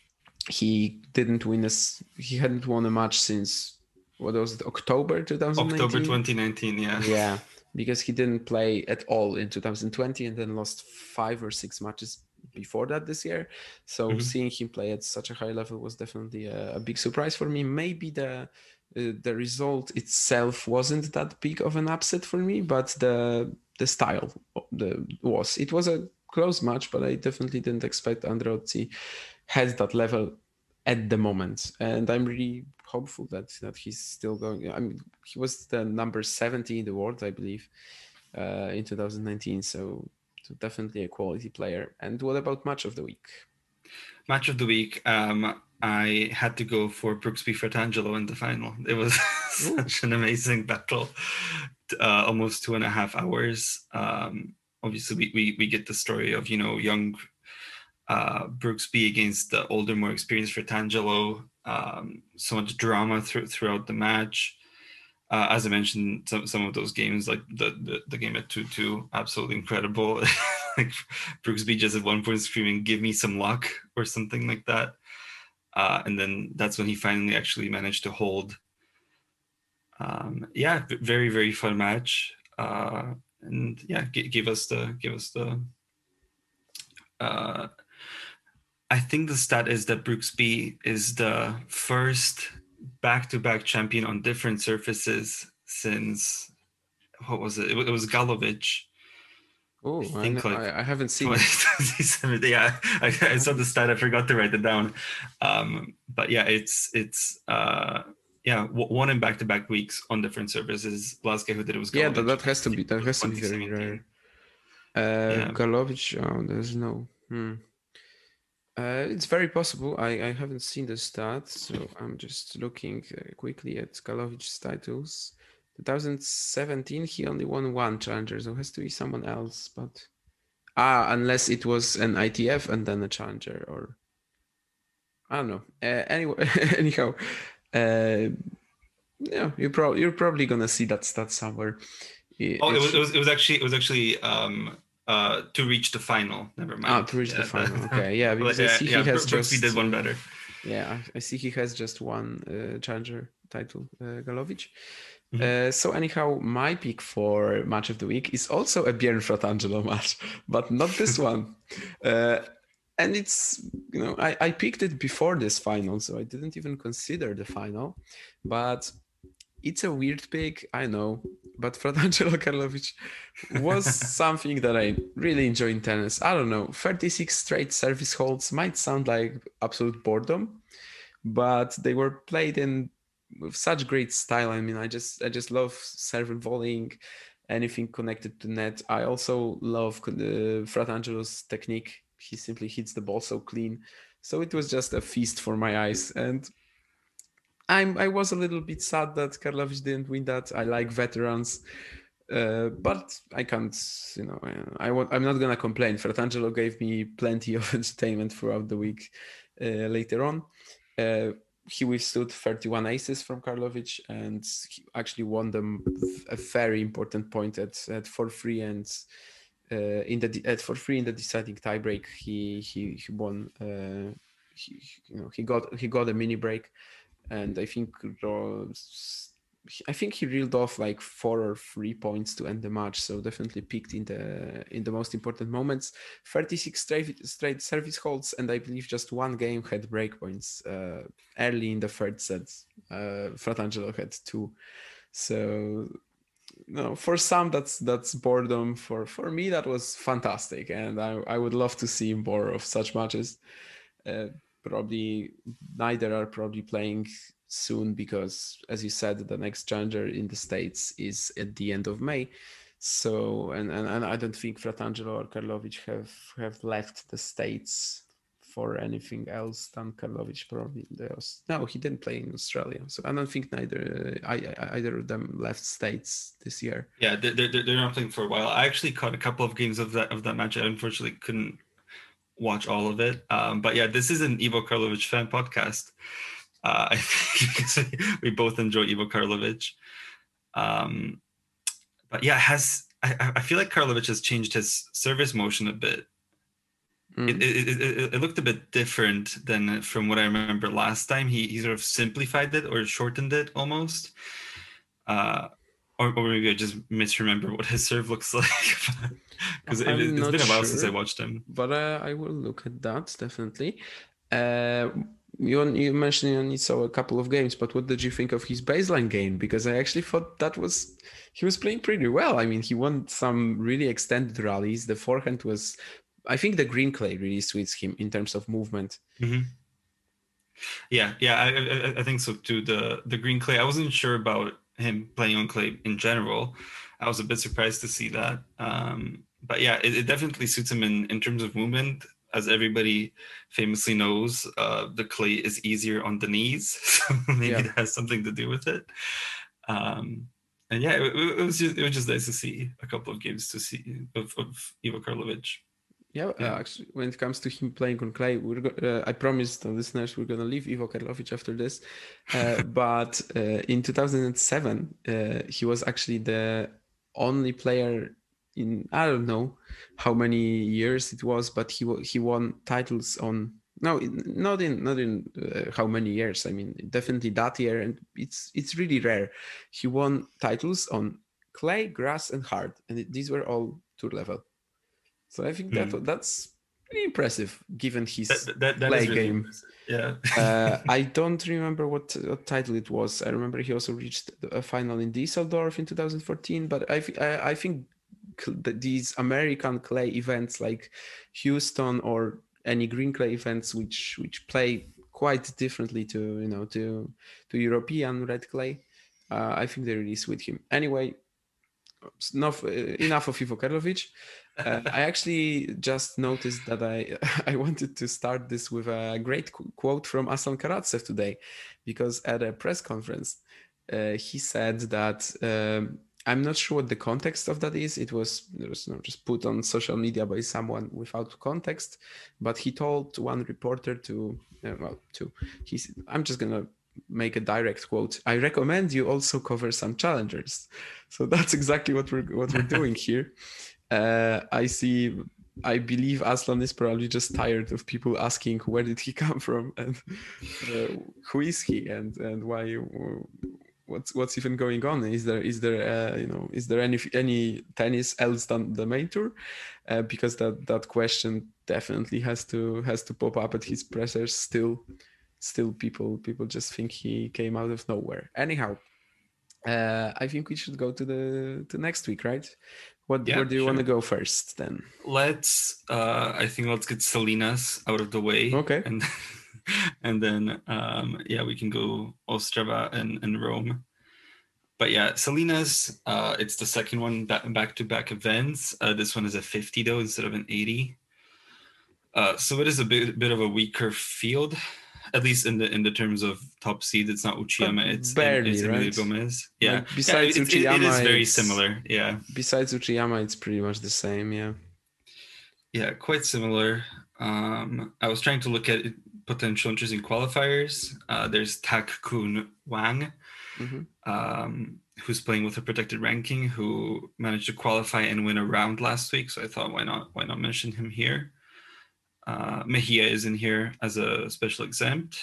he didn't win us. He hadn't won a match since, what was it, October twenty nineteen? October twenty nineteen, yeah. Yeah, because he didn't play at all in two thousand twenty and then lost five or six matches before that this year. So mm-hmm. seeing him play at such a high level was definitely a, a big surprise for me. Maybe the uh, the result itself wasn't that big of an upset for me, but the the style the was. It was a close match, but I definitely didn't expect Andreozzi had that level at the moment. And I'm really hopeful that that he's still going. I mean, he was the number seventy in the world, I believe, uh, in two thousand nineteen. So, so definitely a quality player. And what about match of the week? Match of the week. Um, I had to go for Brooksby Fratangelo in the final. It was such an amazing battle, uh, almost two and a half hours. Um, obviously, we, we we get the story of, you know, young uh, Brooksby against the older, more experienced Fratangelo. Um, so much drama th- throughout the match. Uh, as I mentioned, some some of those games, like the the, the game at two two, absolutely incredible. Like Brooksby just at one point screaming, "Give me some luck," or something like that. Uh, and then that's when he finally actually managed to hold. Um, yeah, very very fun match. Uh, and yeah, g- give us the give us the. Uh, I think the stat is that Brooksby is the first back-to-back champion on different surfaces since, what was it? It, it was Galovic. Oh, I I, think know, like I, I haven't seen it. twenty seventeen. Yeah, I, I saw the stat. I forgot to write it down. Um, but yeah, it's it's uh, yeah w- one in back-to-back weeks on different surfaces. Last guy who did it was Galovic. Yeah, that, that has to be that has to be very rare. Uh, Yeah. Galovic, oh, there's no. Hmm. Uh, it's very possible. I, I haven't seen the stats, so I'm just looking uh, quickly at Galovic's titles. twenty seventeen, he only won one challenger, so it has to be someone else. But ah, unless it was an I T F and then a challenger, or I don't know. Uh, anyway, anyhow, uh, yeah, you probably you're probably gonna see that stat somewhere. It, Oh, it was, should... it was it was actually it was actually um uh to reach the final. Never mind. Ah, to reach yeah, the final. That, okay, yeah, because yeah, I see yeah, he has Brooksby just did one uh, better. Yeah, I see he has just one uh, challenger title, uh, Galovic. Mm-hmm. Uh, so anyhow, my pick for match of the week is also a Bjorn Fratangelo match, but not this one. Uh, and it's, you know, I, I picked it before this final, so I didn't even consider the final. But it's a weird pick, I know. But Fratangelo Karlovic was something that I really enjoy in tennis. I don't know, thirty-six straight service holds might sound like absolute boredom, but they were played in with such great style. I mean, I just I just love serve and volleying, anything connected to net. I also love uh, Fratangelo's technique. He simply hits the ball so clean. So it was just a feast for my eyes. And I'm I was a little bit sad that Karlovic didn't win that. I like veterans. Uh, but I can't, you know, I, I want, I'm not gonna complain. Fratangelo gave me plenty of entertainment throughout the week. Uh, later on, uh, he withstood thirty-one aces from Karlovic, and he actually won them a very important point at at four three, and uh, in the at four three in the deciding tiebreak, he he he won. Uh, he, you know, he got he got a mini break, and I think. Uh, I think he reeled off like four or three points to end the match, so definitely peaked in the in the most important moments. thirty-six straight straight service holds, and I believe just one game had break points. Uh, early in the third set, uh, Fratangelo had two. So, no, for some that's that's boredom. For for me, that was fantastic, and I I would love to see more of such matches. Uh, probably neither are probably playing soon because, as you said, the next challenger in the States is at the end of May. So, and, and, and I don't think Fratangelo or Karlovic have, have left the States for anything else than Karlovic probably. Was, no, he didn't play in Australia. So I don't think neither I, either of them left States this year. Yeah, they're, they're, they're not playing for a while. I actually caught a couple of games of that of that match. I unfortunately couldn't watch all of it. Um, but yeah, this is an Ivo Karlovic fan podcast. Uh, I think because we both enjoy Ivo Karlovic. Um, but yeah, has I, I feel like Karlovic has changed his service motion a bit. Mm. It, it, it, it looked a bit different than from what I remember last time. He he sort of simplified it or shortened it almost. Uh, or, or maybe I just misremember what his serve looks like. Because it, it's been a while sure, since I watched him. But uh, I will look at that, definitely. Uh, you, you mentioned you only saw a couple of games, but what did you think of his baseline game? Because I actually thought that was, he was playing pretty well. I mean, he won some really extended rallies. The forehand was, I think the green clay really suits him in terms of movement. Mm-hmm. Yeah, yeah, I, I I think so too. The the green clay, I wasn't sure about him playing on clay in general. I was a bit surprised to see that. Um, but yeah, it, it definitely suits him in, in terms of movement. As everybody famously knows, uh, the clay is easier on the knees, so maybe Yeah. that has something to do with it. Um, and yeah, it, it was just it was just nice to see a couple of games to see of, of Ivo Karlovic. Yeah, Yeah. Uh, actually, when it comes to him playing on clay, we're go- uh, I promised the listeners we're gonna leave Ivo Karlovic after this, uh, but uh, in two thousand seven uh, he was actually the only player in I don't know how many years it was, but he wa- he won titles on no in- not in not in uh, how many years. I mean, definitely that year, and it's it's really rare. He won titles on clay, grass, and hard, and it, these were all tour level. So I think that Hmm. that's pretty impressive given his That that, that play is really game. impressive. Yeah. uh, I don't remember what, what title it was. I remember he also reached a final in Düsseldorf in two thousand fourteen. But I I, I think these American clay events like Houston or any green clay events, which which play quite differently to you know to to European red clay, uh, I think they really suit him. Anyway, enough enough of Ivo Karlovic. Uh, I actually just noticed that I I wanted to start this with a great qu- quote from Aslan Karatsev today, because at a press conference, uh, he said that um, I'm not sure what the context of that is. It was, it was you know, just put on social media by someone without context, but he told one reporter to uh, well to he said, I'm just gonna make a direct quote. I recommend you also cover some challengers. So that's exactly what we're what we're doing here. Uh, I see. I believe Aslan is probably just tired of people asking where did he come from and uh, who is he and and why. What's what's even going on? Is there is there uh, you know is there any any tennis else than the main tour? Uh, because that that question definitely has to has to pop up at his pressers. Still, still people people just think he came out of nowhere. Anyhow, uh, I think we should go to the to next week, right? What Yeah, where do you sure. want to go first then? Let's uh I think let's get Salinas out of the way. Okay. And and then um yeah, we can go Ostrava and, and Rome. But yeah, Salinas, uh it's the second one back back to back events. Uh this one is a fifty though instead of an eighty. Uh so it is a bit bit of a weaker field, at least in the in the terms of top seed. It's not Uchiyama, But it's barely, it's Emilio right? Gomez. Yeah. Like, besides yeah, it, it, it Uchiyama, is very it's- similar. Yeah. Besides Uchiyama, it's pretty much the same. Yeah. Yeah, quite similar. Um, I was trying to look at potential interesting qualifiers. Uh, there's Tak Kun Wang, hmm um, who's playing with a protected ranking, who managed to qualify and win a round last week. So I thought, why not? Why not mention him here? Uh, Mejia is in here as a special exempt.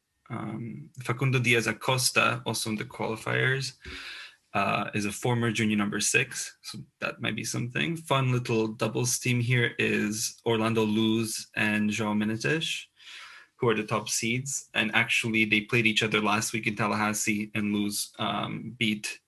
Um, Facundo Diaz Acosta, also in the qualifiers. Uh, is a former junior number six, so that might be something. Fun little doubles team here is Orlando Luz and João Menezes, who are the top seeds. And actually, they played each other last week in Tallahassee, and Luz um, beat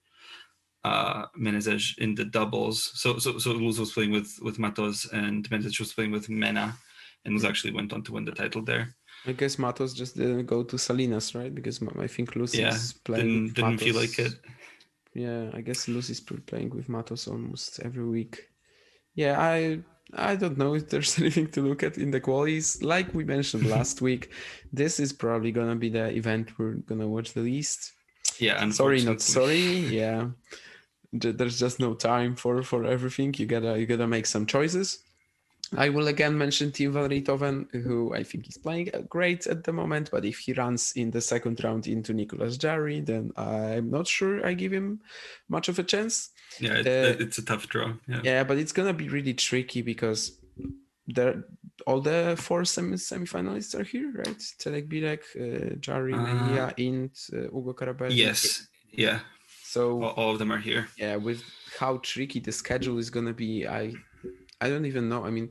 uh, Menezes in the doubles. So, so, so Luz was playing with with Matos, and Menezes was playing with Mena, and Luz actually went on to win the title there. I guess Matos just didn't go to Salinas, right? Because I think Lucy's Yeah, playing didn't with didn't Matos. feel like it. Yeah, I guess Lucy's playing with Matos almost every week. Yeah, I I don't know if there's anything to look at in the qualies. Like we mentioned last week, this is probably gonna be the event we're gonna watch the least. Yeah, Sorry, not unfortunately. sorry. Yeah, there's just no time for for everything. You gotta you gotta make some choices. I will again mention Tim van Riethoven, who I think is playing great at the moment, but if he runs in the second round into Nicolas Jarry, then I'm not sure I give him much of a chance. Yeah, it, Uh, it's a tough draw. Yeah. Yeah, but it's gonna be really tricky because there all the four semi semifinalists are here, right? Telek Bilek, uh, Jarry, Uh, Mejia, Int, uh, Ugo Carabelli. Yes. Yeah. So All, all of them are here. yeah, with how tricky the schedule is gonna be, I I don't even know. I mean,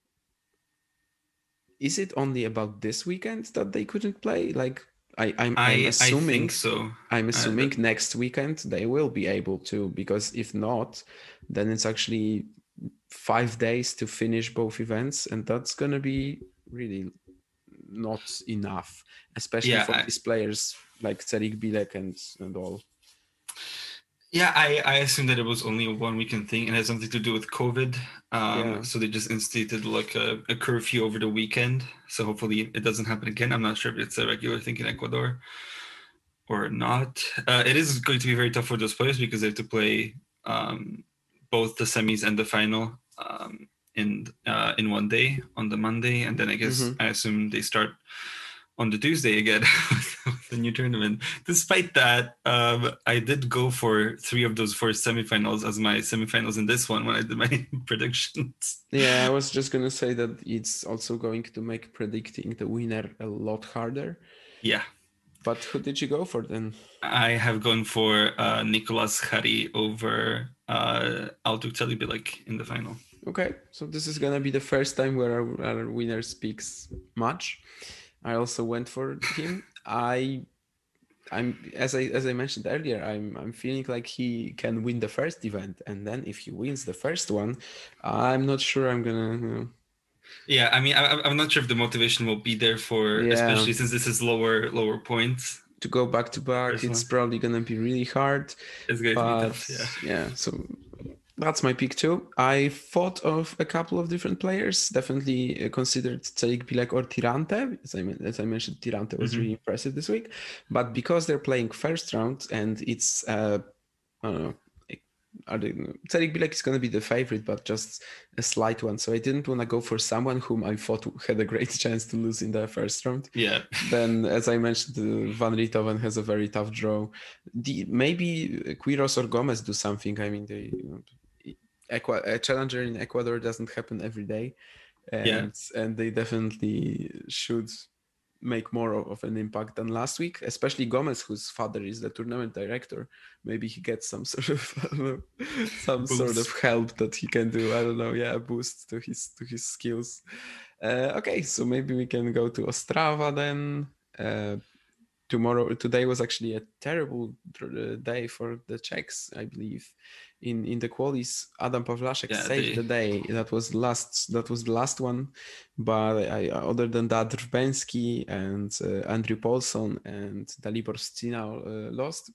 is it only about this weekend that they couldn't play? Like, I, I'm, I, I'm I assuming, think so. I'm Uh, assuming th- next weekend they will be able to, because if not, then it's actually five days to finish both events, and that's gonna be really not enough, especially Yeah, for I- these players like Cedric Bilek and and all. Yeah, I, I assume that it was only a one weekend thing and it has something to do with COVID. Um, Yeah. So they just instituted like a, a curfew over the weekend. So hopefully it doesn't happen again. I'm not sure if it's a regular thing in Ecuador or not. Uh, it is going to be very tough for those players because they have to play um, both the semis and the final um, in uh, in one day on the Monday, and then I guess Mhm. I assume they start on the Tuesday again with the new tournament. Despite that, um, I did go for three of those four semifinals as my semifinals in this one when I did my predictions. Yeah, I was just gonna say that it's also going to make predicting the winner a lot harder. Yeah, But who did you go for then? I have gone for uh, Nicolas Hari over uh, Altuk Telibilek in the final. Okay, so this is gonna be the first time where our, our winner speaks much. I also went for him. I, I'm as I as I mentioned earlier, I'm I'm feeling like he can win the first event, and then if he wins the first one, I'm not sure I'm gonna. You know, Yeah, I mean, I, I'm not sure if the motivation will be there for, Yeah. especially since this is lower lower points. to go back to back, First it's one. probably gonna be really hard. It's going to be But tough. Yeah. yeah, so that's my pick too. I thought of a couple of different players. Definitely uh, considered Cedric Bilek or Tirante. As I, men- as I mentioned, Tirante was Mhm. really impressive this week. But because they're playing first round and it's, uh, I don't know, are they, Cedric Bilek is going to be the favorite, but just a slight one. So I didn't want to go for someone whom I thought had a great chance to lose in the first round. Yeah. Then, as I mentioned, uh, Van Riethoven has a very tough draw. The, maybe Quiros or Gomez do something. I mean, they, you know, Equa- a challenger in Ecuador doesn't happen every day, and Yeah. and they definitely should make more of, of an impact than last week. Especially Gomez, whose father is the tournament director. Maybe he gets some sort of I don't know, some sort of Boost. help that he can do. I don't know. Yeah, a boost to his to his skills. Uh, okay, so maybe we can go to Ostrava then. Uh, tomorrow, today was actually a terrible dr- uh, day for the Czechs, I believe. In in the qualies, Adam Pawlaszek Yeah, saved they- the day. That was last. That was the last one. But I, other than that, Drvenski and uh, Andrew Paulson and Dalibor Stina uh, lost.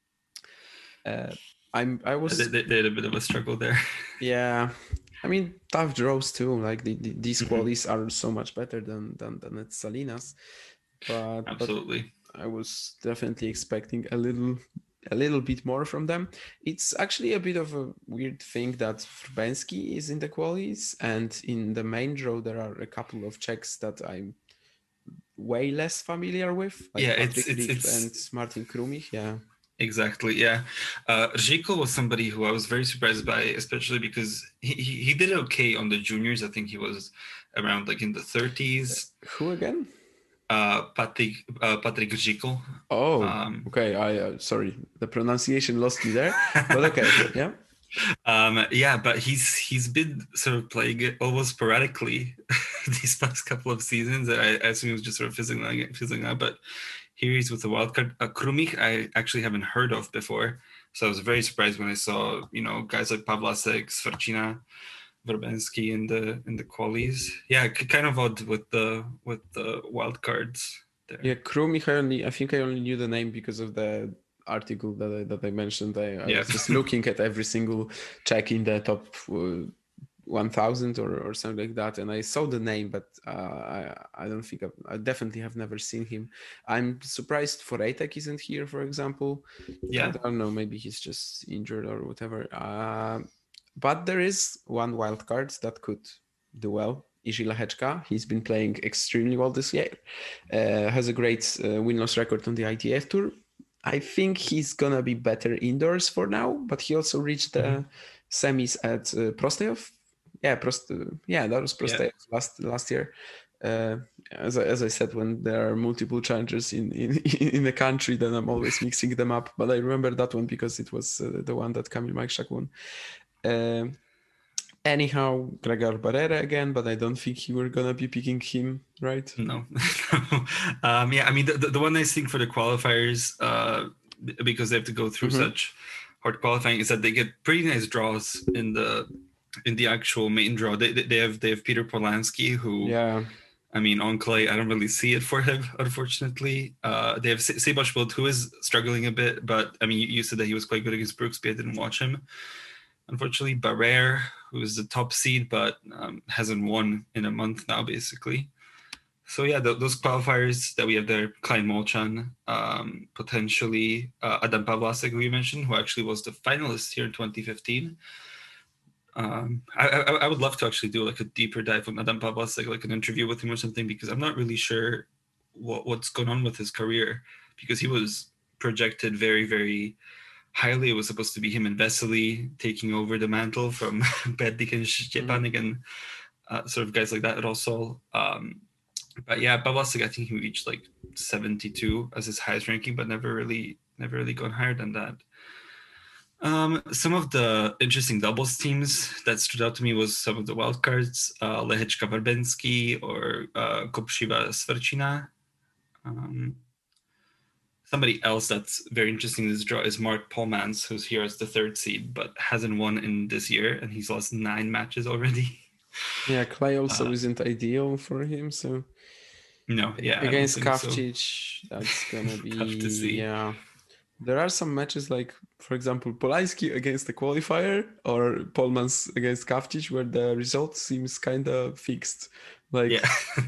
Uh, I'm. I was. they, they, they had a bit of a struggle there. Yeah, I mean tough draws too. Like the, the, these Mhm. qualities are so much better than than than at Salinas, but but Absolutely. I was definitely expecting a little a little bit more from them. It's actually a bit of a weird thing that Frbenski is in the qualities, and in the main draw there are a couple of Czechs that I'm way less familiar with, like Yeah, it's- Patrick it's- Riff it's- and Martin Krumich. Yeah. Exactly. Yeah. Uh, Rzyko was somebody who I was very surprised by, especially because he, he, he did okay on the juniors. I think he was around like in the thirties. Who again? Uh, Patrick, uh, Patrick Rzyko. Oh, Um, okay. I uh, sorry, the pronunciation lost me there, but okay. Yeah. Um, yeah, but he's he's been sort of playing it almost sporadically these past couple of seasons. I, I assume he was just sort of fizzling out, fizzling out. But here he's with the wild card. Uh, Krumich, I actually haven't heard of before, so I was very surprised when I saw you know guys like Pavlasek, Sverchina, Verbensky in the in the qualies. Yeah, k- kind of odd with the with the wild cards there. Yeah, Krumich, I only I think I only knew the name because of the article that I, that I mentioned. I, I Yeah. was just looking at every single check in the top uh, one thousand or, or something like that, and I saw the name, but uh, I I don't think I've, I definitely have never seen him. I'm surprised Foretek isn't here, for example. I Yeah, don't know, maybe he's just injured or whatever. Uh, but there is one wild card that could do well. Iji Lehečka, he's been playing extremely well this year. Uh, has a great uh, win-loss record on the I T F Tour. I think he's gonna be better indoors for now, but he also reached the Mhm. semis at uh, Prosteov. Yeah, Prost. Yeah, that was Prosteov Yeah. last last year. Uh, as I, as I said, when there are multiple challengers in in in a country, then I'm always mixing them up. But I remember that one because it was uh, the one that Kamil Majchrzak won. Uh, anyhow, Gregor Barrera again, but I don't think you were gonna be picking him, right? No. um, yeah, I mean, the, the, the one nice thing for the qualifiers, uh, b- because they have to go through Mhm. such hard qualifying, is that they get pretty nice draws in the in the actual main draw. They they they have they have Peter Polansky, who Yeah. I mean, on clay, I don't really see it for him, unfortunately. Uh, they have Sebas Wild, who is struggling a bit, but I mean, you, you said that he was quite good against Brooksby. I didn't watch him. Unfortunately, Barrère, who is the top seed, but um, hasn't won in a month now, basically. So yeah, th- those qualifiers that we have there, Klein Molchan, um, potentially uh, Adam Pavlasek, who you mentioned, who actually was the finalist here in twenty fifteen. Um, I, I, I would love to actually do like a deeper dive on Adam Pavlasek, like an interview with him or something, because I'm not really sure what, what's going on with his career, because he was projected very, very highly. It was supposed to be him and Vesely taking over the mantle from Bednik and Stepanek and uh, sort of guys like that at Rosol. Um, but yeah, Pavlasek, I think he reached like seventy-two as his highest ranking, but never really, never really gone higher than that. Um, some of the interesting doubles teams that stood out to me was some of the wildcards, uh, Lehečka Verbensky or uh, Kopšiva Svrčina. Um, somebody else that's very interesting in this draw is Mark Polmans, who's here as the third seed, but hasn't won in this year, and he's lost nine matches already. Yeah, clay also uh, isn't ideal for him, so... No, yeah. Against Kavcic, so. That's gonna be... Tough to see. Yeah. There are some matches like, for example, Polański against the qualifier or Polmans against Kavcic, where the result seems kind of fixed. Like, yeah.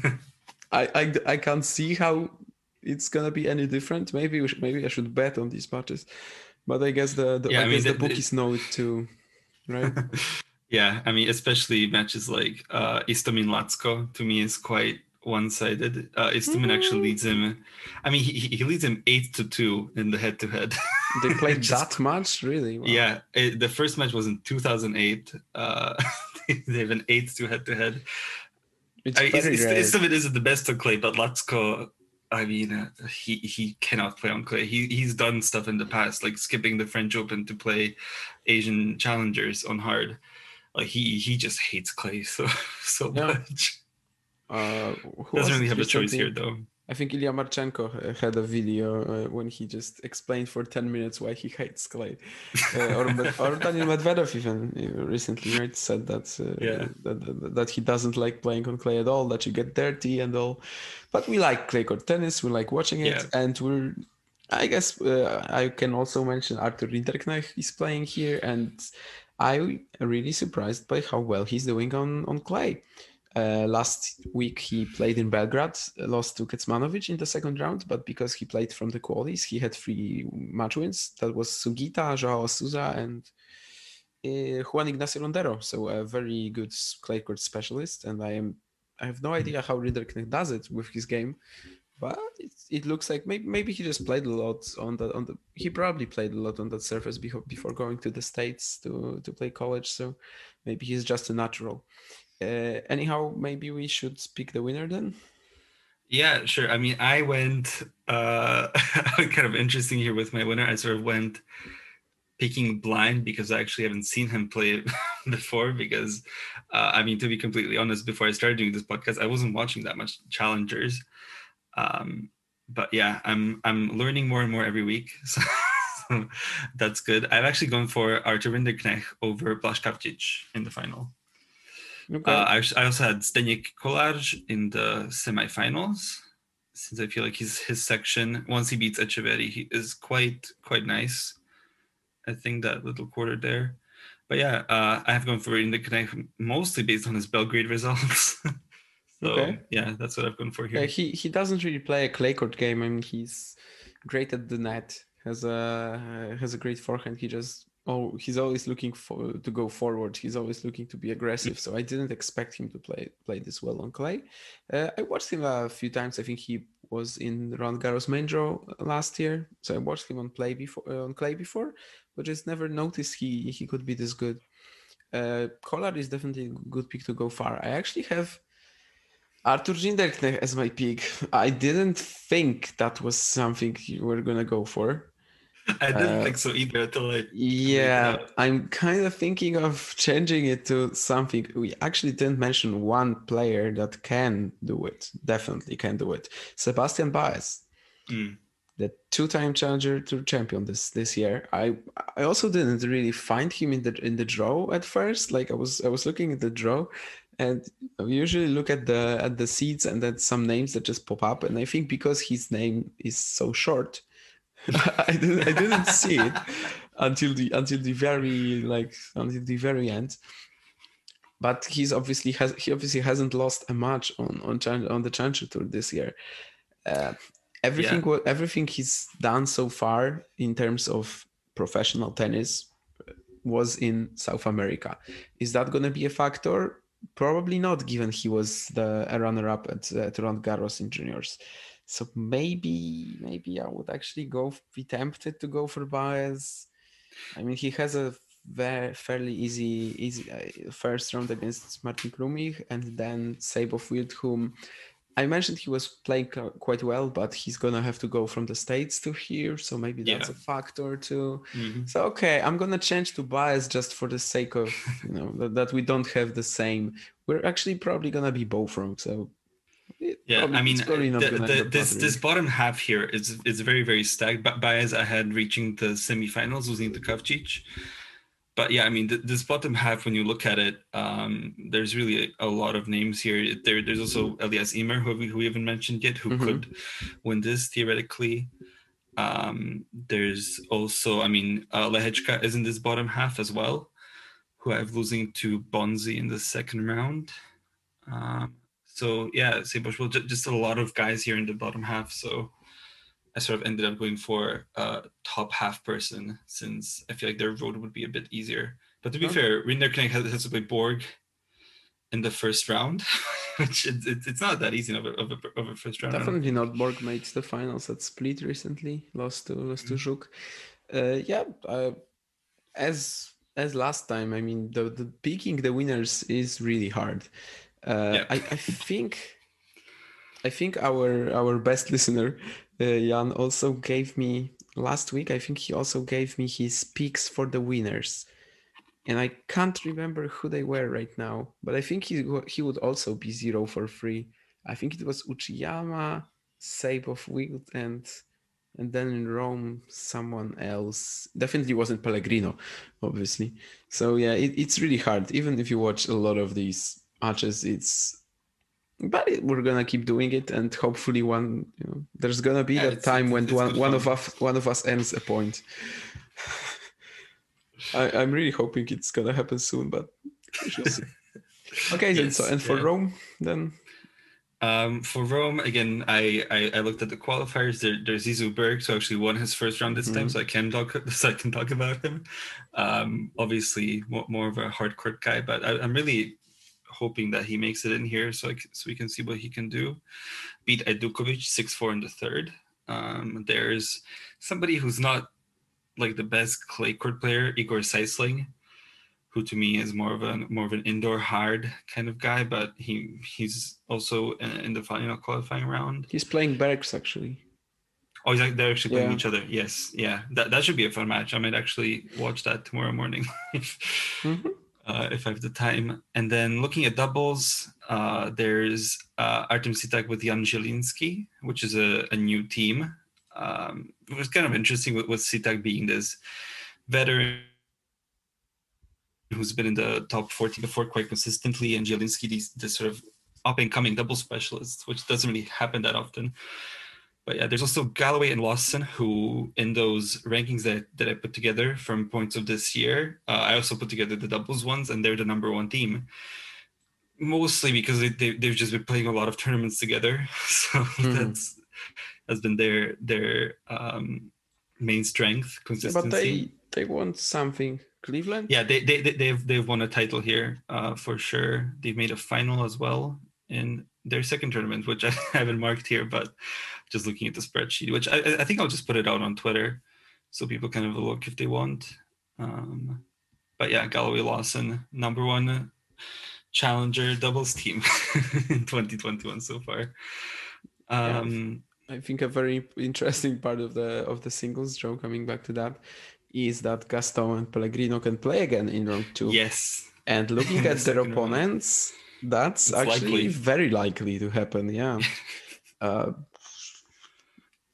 I, I I can't see how it's gonna be any different. Maybe we should, maybe I should bet on these matches, but I guess the, the yeah, I, I guess mean, the the, bookies know it too, right? Yeah, I mean, especially matches like uh, Istomin Latsko to me is quite one-sided. Uh, Istomin mm. actually leads him. I mean, he, he leads him eight to two in the head-to-head. They played Just, that much, really? Wow. Yeah, it, the first match was in two thousand eight. Uh, they have an eight to head-to-head. It's I mean, very rare. Istomin isn't the best on clay, but Latsko, I mean, uh, he he cannot play on clay. He he's done stuff in the past, like skipping the French Open to play Asian challengers on hard. Like he he just hates clay so so yeah. much. Uh, Doesn't really have a choice here, though. I think Ilya Marchenko had a video uh, when he just explained for ten minutes why he hates clay. Uh, or, or Daniel Medvedev even recently, right, said that, uh, yeah. that, that that he doesn't like playing on clay at all, that you get dirty and all. But we like clay court tennis, we like watching it, yeah. and we're, I guess uh, I can also mention Arthur Rinderknecht is playing here, and I'm really surprised by how well he's doing on, on clay. Uh, last week he played in Belgrade, lost to Kecmanovic in the second round, but because he played from the qualies, he had three match wins. That was Sugita, Joao Sousa, and uh, Juan Ignacio Rondero. So a very good clay court specialist, and I am I have no idea how Rinderknecht does it with his game, but it, it looks like maybe maybe he just played a lot on the on the. He probably played a lot on that surface before before going to the States to to play college. So maybe he's just a natural. Uh, anyhow, maybe we should pick the winner then. Yeah, sure. I mean, I went uh, kind of interesting here with my winner. I sort of went picking blind because I actually haven't seen him play before. Because, uh, I mean, to be completely honest, before I started doing this podcast, I wasn't watching that much challengers. Um, but yeah, I'm I'm learning more and more every week. So, so that's good. I've actually gone for Arthur Rinderknecht over Blaž Kavcic in the final. Okay. Uh, I, I also had Zdeněk Kolář in the semifinals, since I feel like his his section, once he beats Echeverry, he is quite quite nice. I think that little quarter there. But yeah, uh, I have gone for Rinderknecht mostly based on his Belgrade results. So okay. Yeah, that's what I've gone for here. Yeah, he he doesn't really play a clay court game. I mean, he's great at the net. Has a has a great forehand. He just oh he's always looking for to go forward. He's always looking to be aggressive. So I didn't expect him to play play this well on clay. Uh, I watched him a few times. I think he was in Roland Garros main draw last year. So I watched him on play before uh, on clay before, but just never noticed he he could be this good. Uh, Kolar is definitely a good pick to go far. I actually have Arthur Rinderknecht as my pick. I didn't think that was something you were gonna go for. I didn't uh, think so either until I. Yeah, I'm kind of thinking of changing it to something. We actually didn't mention one player that can do it. Definitely can do it. Sebastian Baez. Mm. the two-time Challenger Tour champion this this year. I I also didn't really find him in the in the draw at first. Like I was I was looking at the draw, and I usually look at the at the seeds and then some names that just pop up. And I think because his name is so short, I didn't I didn't see it until the until the very like until the very end. But he's obviously has he obviously hasn't lost a match on on on the Challenger Tour this year. Uh, everything yeah. everything he's done so far in terms of professional tennis was in South America. Is that going to be a factor? Probably not, given he was the a runner-up at, at Roland Garros in juniors. So maybe maybe I would actually go be tempted to go for Baez. I mean, he has a very fairly easy easy uh, first round against Martin Krumich, and then Seyboth Wild, whom I mentioned he was playing quite well, but he's gonna have to go from the States to here, so maybe that's yeah. a factor too. Mm-hmm. So okay, I'm gonna change to Baez just for the sake of you know that, that we don't have the same. We're actually probably gonna be both wrong, so yeah. probably, I mean, the, the, this this bottom half here is is very very stacked. But Baez ahead, reaching the semifinals, losing to Kavcic. But yeah, I mean, th- this bottom half, when you look at it, um, there's really a, a lot of names here. There, there's also Elias Ymer, who we, who we haven't mentioned yet, who mm-hmm. could win this theoretically. Um, there's also, I mean, uh, Lehečka is in this bottom half as well, who I have losing to Bonzi in the second round. Um, so yeah, Seyboth Wild, just a lot of guys here in the bottom half. So I sort of ended up going for a top half person, since I feel like their road would be a bit easier. But to be oh. fair, Rinderknecht has, has to play Borg in the first round, which it, it, it's not that easy of a, of a, of a first round. Definitely not. Borg made the finals at Split recently, lost to lost to Żuk. Uh, yeah, uh, as as last time. I mean, the, the picking the winners is really hard. Uh, yeah. I, I think I think our our best listener. Uh, Jan also gave me last week. I think he also gave me his picks for the winners, and I can't remember who they were right now. But I think he he would also be zero for free. I think it was Uchiyama, Seyboth Wild, and and then in Rome someone else. Definitely wasn't Pellegrino, obviously. So yeah, it, it's really hard. Even if you watch a lot of these matches, it's. But we're gonna keep doing it, and hopefully, one you know, there's gonna be yeah, that time when one, one of us one of us ends a point. I, I'm really hoping it's gonna happen soon, but we shall see. Okay, yes, then, so and for yeah. Rome, then. Um, for Rome, again, I, I, I looked at the qualifiers. There, there's Zizou Berg, so actually won his first round this mm-hmm. time, so I can talk. So I can talk about him. Um, obviously, more, more of a hard court guy, but I, I'm really. hoping that he makes it in here so, I, so we can see what he can do. Beat Ajdukovic six four in the third. Um, there's somebody who's not like the best clay court player, Igor Sijsling, who to me is more of a more of an indoor hard kind of guy, but he he's also in, in the final qualifying round. He's playing Bergs actually. Oh, he's like, they're actually playing yeah. each other. Yes, yeah, that that should be a fun match. I might actually watch that tomorrow morning. mm-hmm. Uh, if I have the time. And then looking at doubles, uh, there's uh, Artem Sitak with Jan Zielinski, which is a, a new team. Um, it was kind of interesting with, with Sitak being this veteran who's been in the top forty before quite consistently, and Zielinski, this, this sort of up-and-coming double specialist, which doesn't really happen that often. But yeah, there's also Galloway and Lawson, who in those rankings that, that I put together from points of this year, uh, I also put together the doubles ones, and they're the number one team. Mostly because they, they, they've just been playing a lot of tournaments together. So mm. that's has been their their um, main strength, consistency. Yeah, but they, they want something. Cleveland? Yeah, they, they, they, they've, they've won a title here uh, for sure. They've made a final as well in their second tournament, which I haven't marked here, but just looking at the spreadsheet, which I, I think I'll just put it out on Twitter so people can have a look if they want. Um, but yeah, Galloway Lawson, number one challenger doubles team in twenty twenty-one so far. Um, yeah, I think a very interesting part of the of the singles draw, coming back to that, is that Gaston and Pellegrino can play again in round two. Yes. And looking at their opponents, round. that's it's actually likely. very likely to happen. Yeah. uh,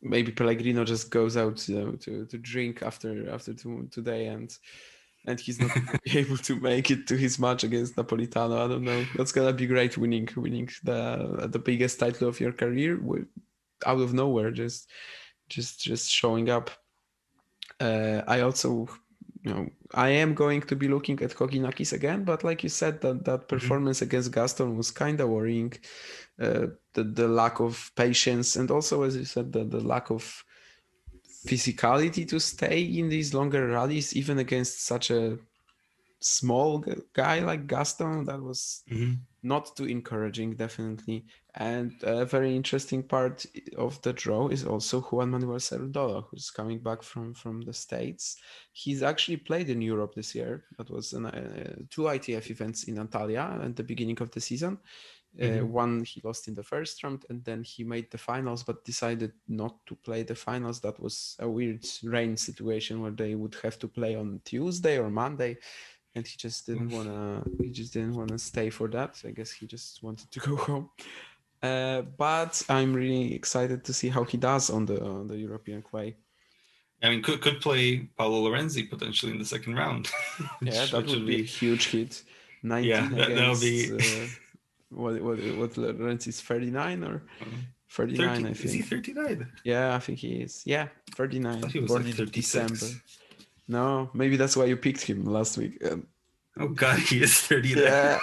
maybe Pellegrino just goes out, you know, to to drink after after to, today, and and he's not able to make it to his match against Napolitano. I don't know. That's gonna be great, winning winning the the biggest title of your career with, out of nowhere, just just just showing up. Uh, I also, you know, I am going to be looking at Kokinakis again, but like you said, that that performance mm-hmm. against Gaston was kind of worrying. Uh, the the lack of patience, and also, as you said, the, the lack of physicality to stay in these longer rallies, even against such a small guy like Gaston. That was mm-hmm. not too encouraging, definitely. And a very interesting part of the draw is also Juan Manuel Cerundolo, who's coming back from from the States. He's actually played in Europe this year. That was an, uh, two I T F events in Antalya at the beginning of the season. Mm-hmm. Uh, one he lost in the first round, and then he made the finals, but decided not to play the finals. That was a weird rain situation where they would have to play on Tuesday or Monday, and he just didn't wanna. He just didn't wanna stay for that. I guess he just wanted to go home. Uh, but I'm really excited to see how he does on the on the European clay. I mean, could could play Paolo Lorenzi potentially in the second round. which, yeah, that would be a huge hit. nineteen yeah, that, against. That'll be... uh, What what what Lorenzi is thirty-nine or thirty-nine? thirty, I think. Is he thirty-nine? Yeah, I think he is. Yeah, thirty-nine. He was born like in December. No, maybe that's why you picked him last week. Um, oh God, he is thirty-nine. Yeah,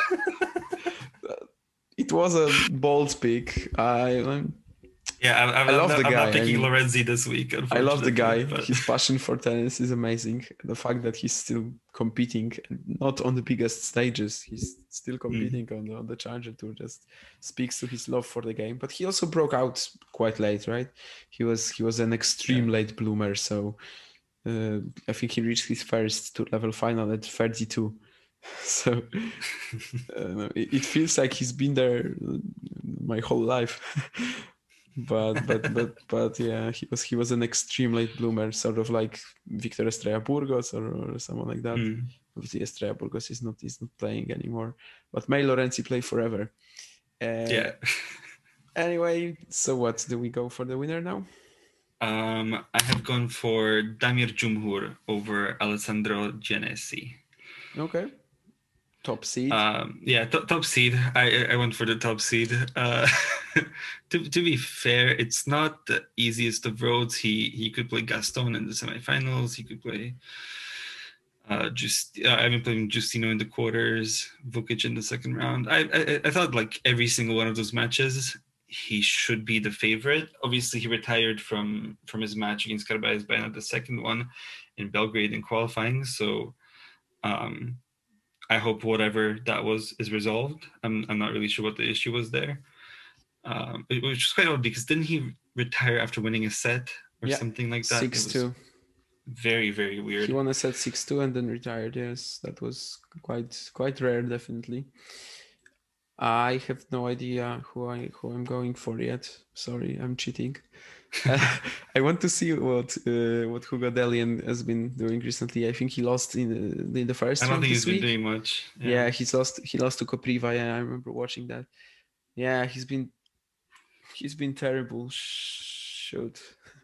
it was a bold pick. I I'm, yeah, I, I, I love I'm, the I'm guy. not picking I mean, Lorenzi this week. I love the guy. But... His passion for tennis is amazing. The fact that he's still competing, not on the biggest stages, he's still competing mm. on, the, on the Challenger Tour, just speaks to his love for the game. But he also broke out quite late, right? He was he was an extreme yeah. late bloomer. So uh, I think he reached his first tour level final at thirty-two. So uh, it, it feels like he's been there my whole life. But but but but yeah, he was he was an extreme late bloomer, sort of like Victor Estrella Burgos or, or someone like that. Mm. Obviously, Estrella Burgos is not is not playing anymore, but May Lorenzi play forever. Uh, yeah. Anyway, so what do we go for the winner now? Um, I have gone for Damir Dzumhur over Alessandro Giannessi. Okay. Top seed. Um, yeah, t- top seed. I I went for the top seed. Uh, to to be fair, it's not the easiest of roads. He he could play Gaston in the semifinals. He could play. Uh, just uh, I've been playing Justino in the quarters, Vukic in the second round. I, I I thought like every single one of those matches, he should be the favorite. Obviously, he retired from from his match against Carballes Baena, the second one in Belgrade in qualifying. So. Um, I hope whatever that was is resolved. I'm I'm not really sure what the issue was there. Um, it, which was quite odd because didn't he retire after winning a set or yeah, something like that? six two. Very, very weird. He won a set six two and then retired. Yes, that was quite quite rare, definitely. I have no idea who I who I'm going for yet. Sorry, I'm cheating. uh, I want to see what uh, what Hugo Dellien has been doing recently. I think he lost in the, in the first round. I don't think this he's week. been doing much. Yeah. yeah, he's lost. He lost to Kopriva. Yeah, I remember watching that. Yeah, he's been he's been terrible. Shoot.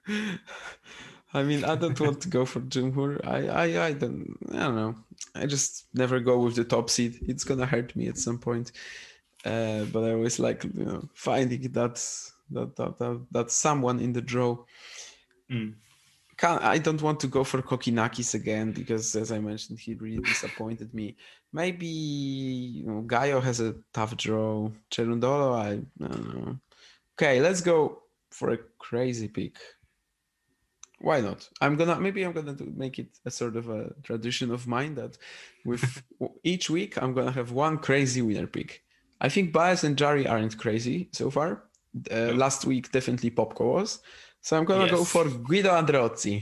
I mean, I don't want to go for Dzumhur. I, I I don't I don't know. I just never go with the top seed. It's gonna hurt me at some point. Uh, but I always like, you know, finding that that that that, that someone in the draw. Mm. Can, I don't want to go for Kokinakis again because, as I mentioned, he really disappointed me. Maybe, you know, Gaio has a tough draw. Cerundolo, I, I don't know. Okay, let's go for a crazy pick. Why not? I'm gonna maybe I'm gonna do, make it a sort of a tradition of mine that with each week I'm gonna have one crazy winner pick. I think Baez and Jarry aren't crazy so far. Uh, last week definitely Popko was, so I'm gonna yes. go for Guido Andreozzi.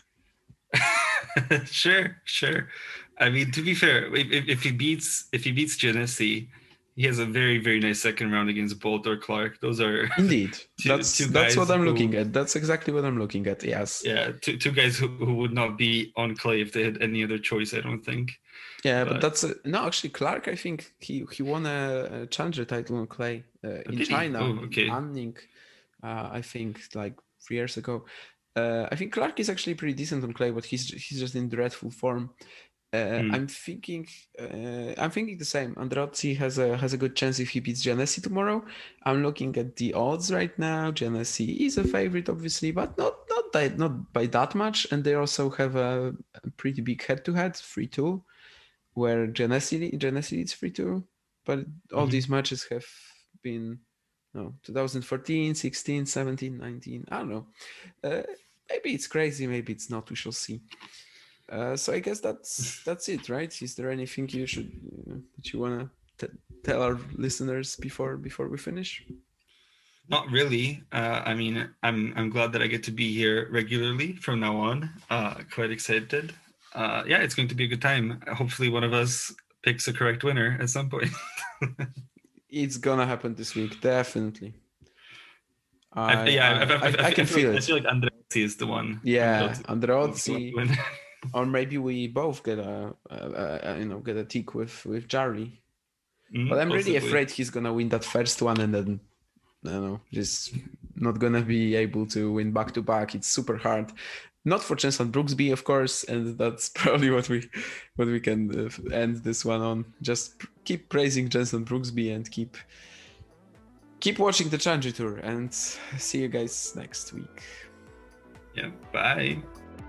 sure, sure. I mean, to be fair, if, if, if he beats if he beats Giannessi, he has a very very nice second round against Bolt or Clark. Those are indeed. two, that's two that's what I'm who, looking at. That's exactly what I'm looking at. Yes. Yeah, two two guys who, who would not be on clay if they had any other choice. I don't think. Yeah, but, but that's a, no. Actually, Clark, I think he, he won a, a challenger title on clay uh, in China. Oh, okay. Anning, uh, I think like three years ago. Uh, I think Clark is actually pretty decent on clay, but he's he's just in dreadful form. Uh, mm. I'm thinking, uh, I'm thinking the same. Androzzi has a has a good chance if he beats Giannessi tomorrow. I'm looking at the odds right now. Giannessi is a favorite, obviously, but not not that, not by that much. And they also have a, a pretty big head-to-head, three two, where Giannessi Giannessi leads three two. But all mm-hmm. these matches have been, no, twenty fourteen, sixteen, seventeen, nineteen. I don't know. Uh, maybe it's crazy. Maybe it's not. We shall see. Uh, so I guess that's that's it, right? Is there anything you should uh, that you wanna t- tell our listeners before before we finish? Not really. Uh, I mean, I'm I'm glad that I get to be here regularly from now on. Uh, quite excited. Uh, yeah, it's going to be a good time. Hopefully, one of us picks a correct winner at some point. It's gonna happen this week, definitely. I, I, yeah, I, I, I, I, I can I feel like, it. I feel like Androzzi is the one. Yeah, Androzzi. Or maybe we both get a, a, a you know get a tick with with Jarry. Mm, but I'm possibly. really afraid he's gonna win that first one and then I don't know, just not gonna be able to win back to back. It's super hard. Not for Jenson Brooksby, of course, and that's probably what we what we can end this one on. Just keep praising Jenson Brooksby and keep keep watching the Challenger Tour. And see you guys next week. Yeah, bye.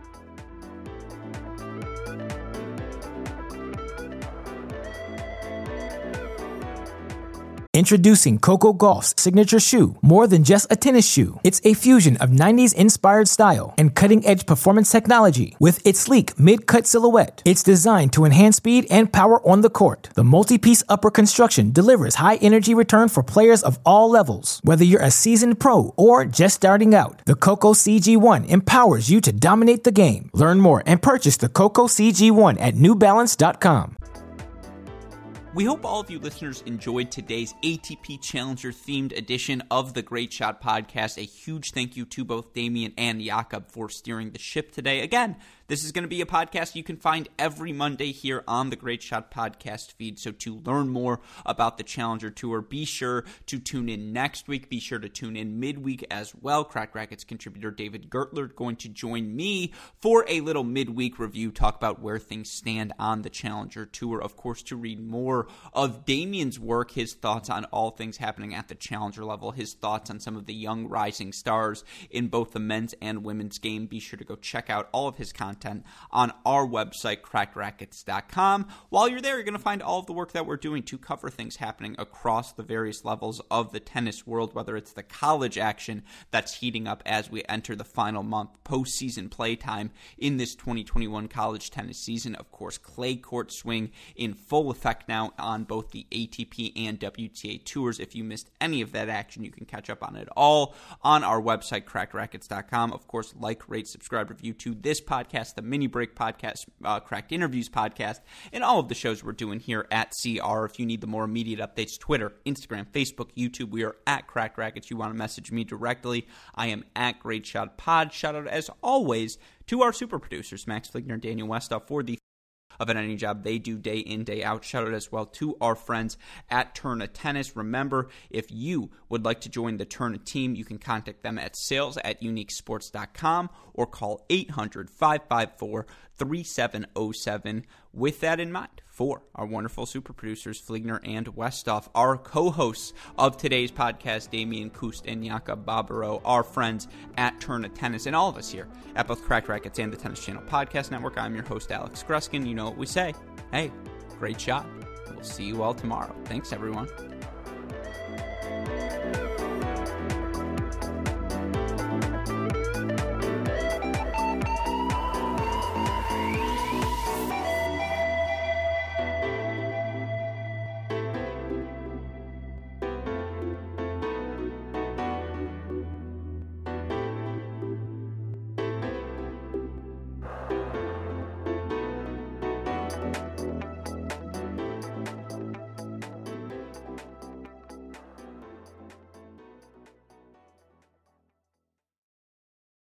Introducing Coco Gauff's signature shoe, more than just a tennis shoe. It's a fusion of nineties-inspired style and cutting-edge performance technology. With its sleek mid-cut silhouette, it's designed to enhance speed and power on the court. The multi-piece upper construction delivers high-energy return for players of all levels. Whether you're a seasoned pro or just starting out, the Coco C G one empowers you to dominate the game. Learn more and purchase the Coco C G one at new balance dot com. We hope all of you listeners enjoyed today's A T P Challenger-themed edition of the Great Shot Podcast. A huge thank you to both Damian and Jakob for steering the ship today. Again, this is going to be a podcast you can find every Monday here on the Great Shot Podcast feed. So to learn more about the Challenger Tour, be sure to tune in next week. Be sure to tune in midweek as well. Cracked Racquets contributor David Gertler going to join me for a little midweek review, talk about where things stand on the Challenger Tour. Of course, to read more of Damian's work, his thoughts on all things happening at the Challenger level, his thoughts on some of the young rising stars in both the men's and women's game. Be sure to go check out all of his content on our website, cracked rackets dot com. While you're there, you're going to find all of the work that we're doing to cover things happening across the various levels of the tennis world, whether it's the college action that's heating up as we enter the final month, postseason playtime in this twenty twenty-one college tennis season. Of course, clay court swing in full effect now on both the A T P and W T A tours. If you missed any of that action, you can catch up on it all on our website, cracked rackets dot com. Of course, like, rate, subscribe, review to this podcast, the Mini Break podcast, uh, Cracked Interviews podcast, and all of the shows we're doing here at C R. If you need the more immediate updates, Twitter, Instagram, Facebook, YouTube, we are at Cracked Rackets. You want to message me directly, I am at Great Shot Pod. Shout out, as always, to our super producers, Max Fligner and Daniel Westoff, for the of an any job they do day in, day out. Shout out as well to our friends at Tourna Tennis. Remember, if you would like to join the Tourna team, you can contact them at sales at unique sports dot com or call eight hundred, five five four, three seven zero seven. With that in mind, for our wonderful super producers, Fligner and Westoff, our co-hosts of today's podcast, Damian Kust and Jakob Barbaro, our friends at Tourna Tennis, and all of us here at both Cracked Racquets and the Tennis Channel Podcast Network. I'm your host, Alex Gruskin. You know what we say. Hey, great shot. We'll see you all tomorrow. Thanks, everyone.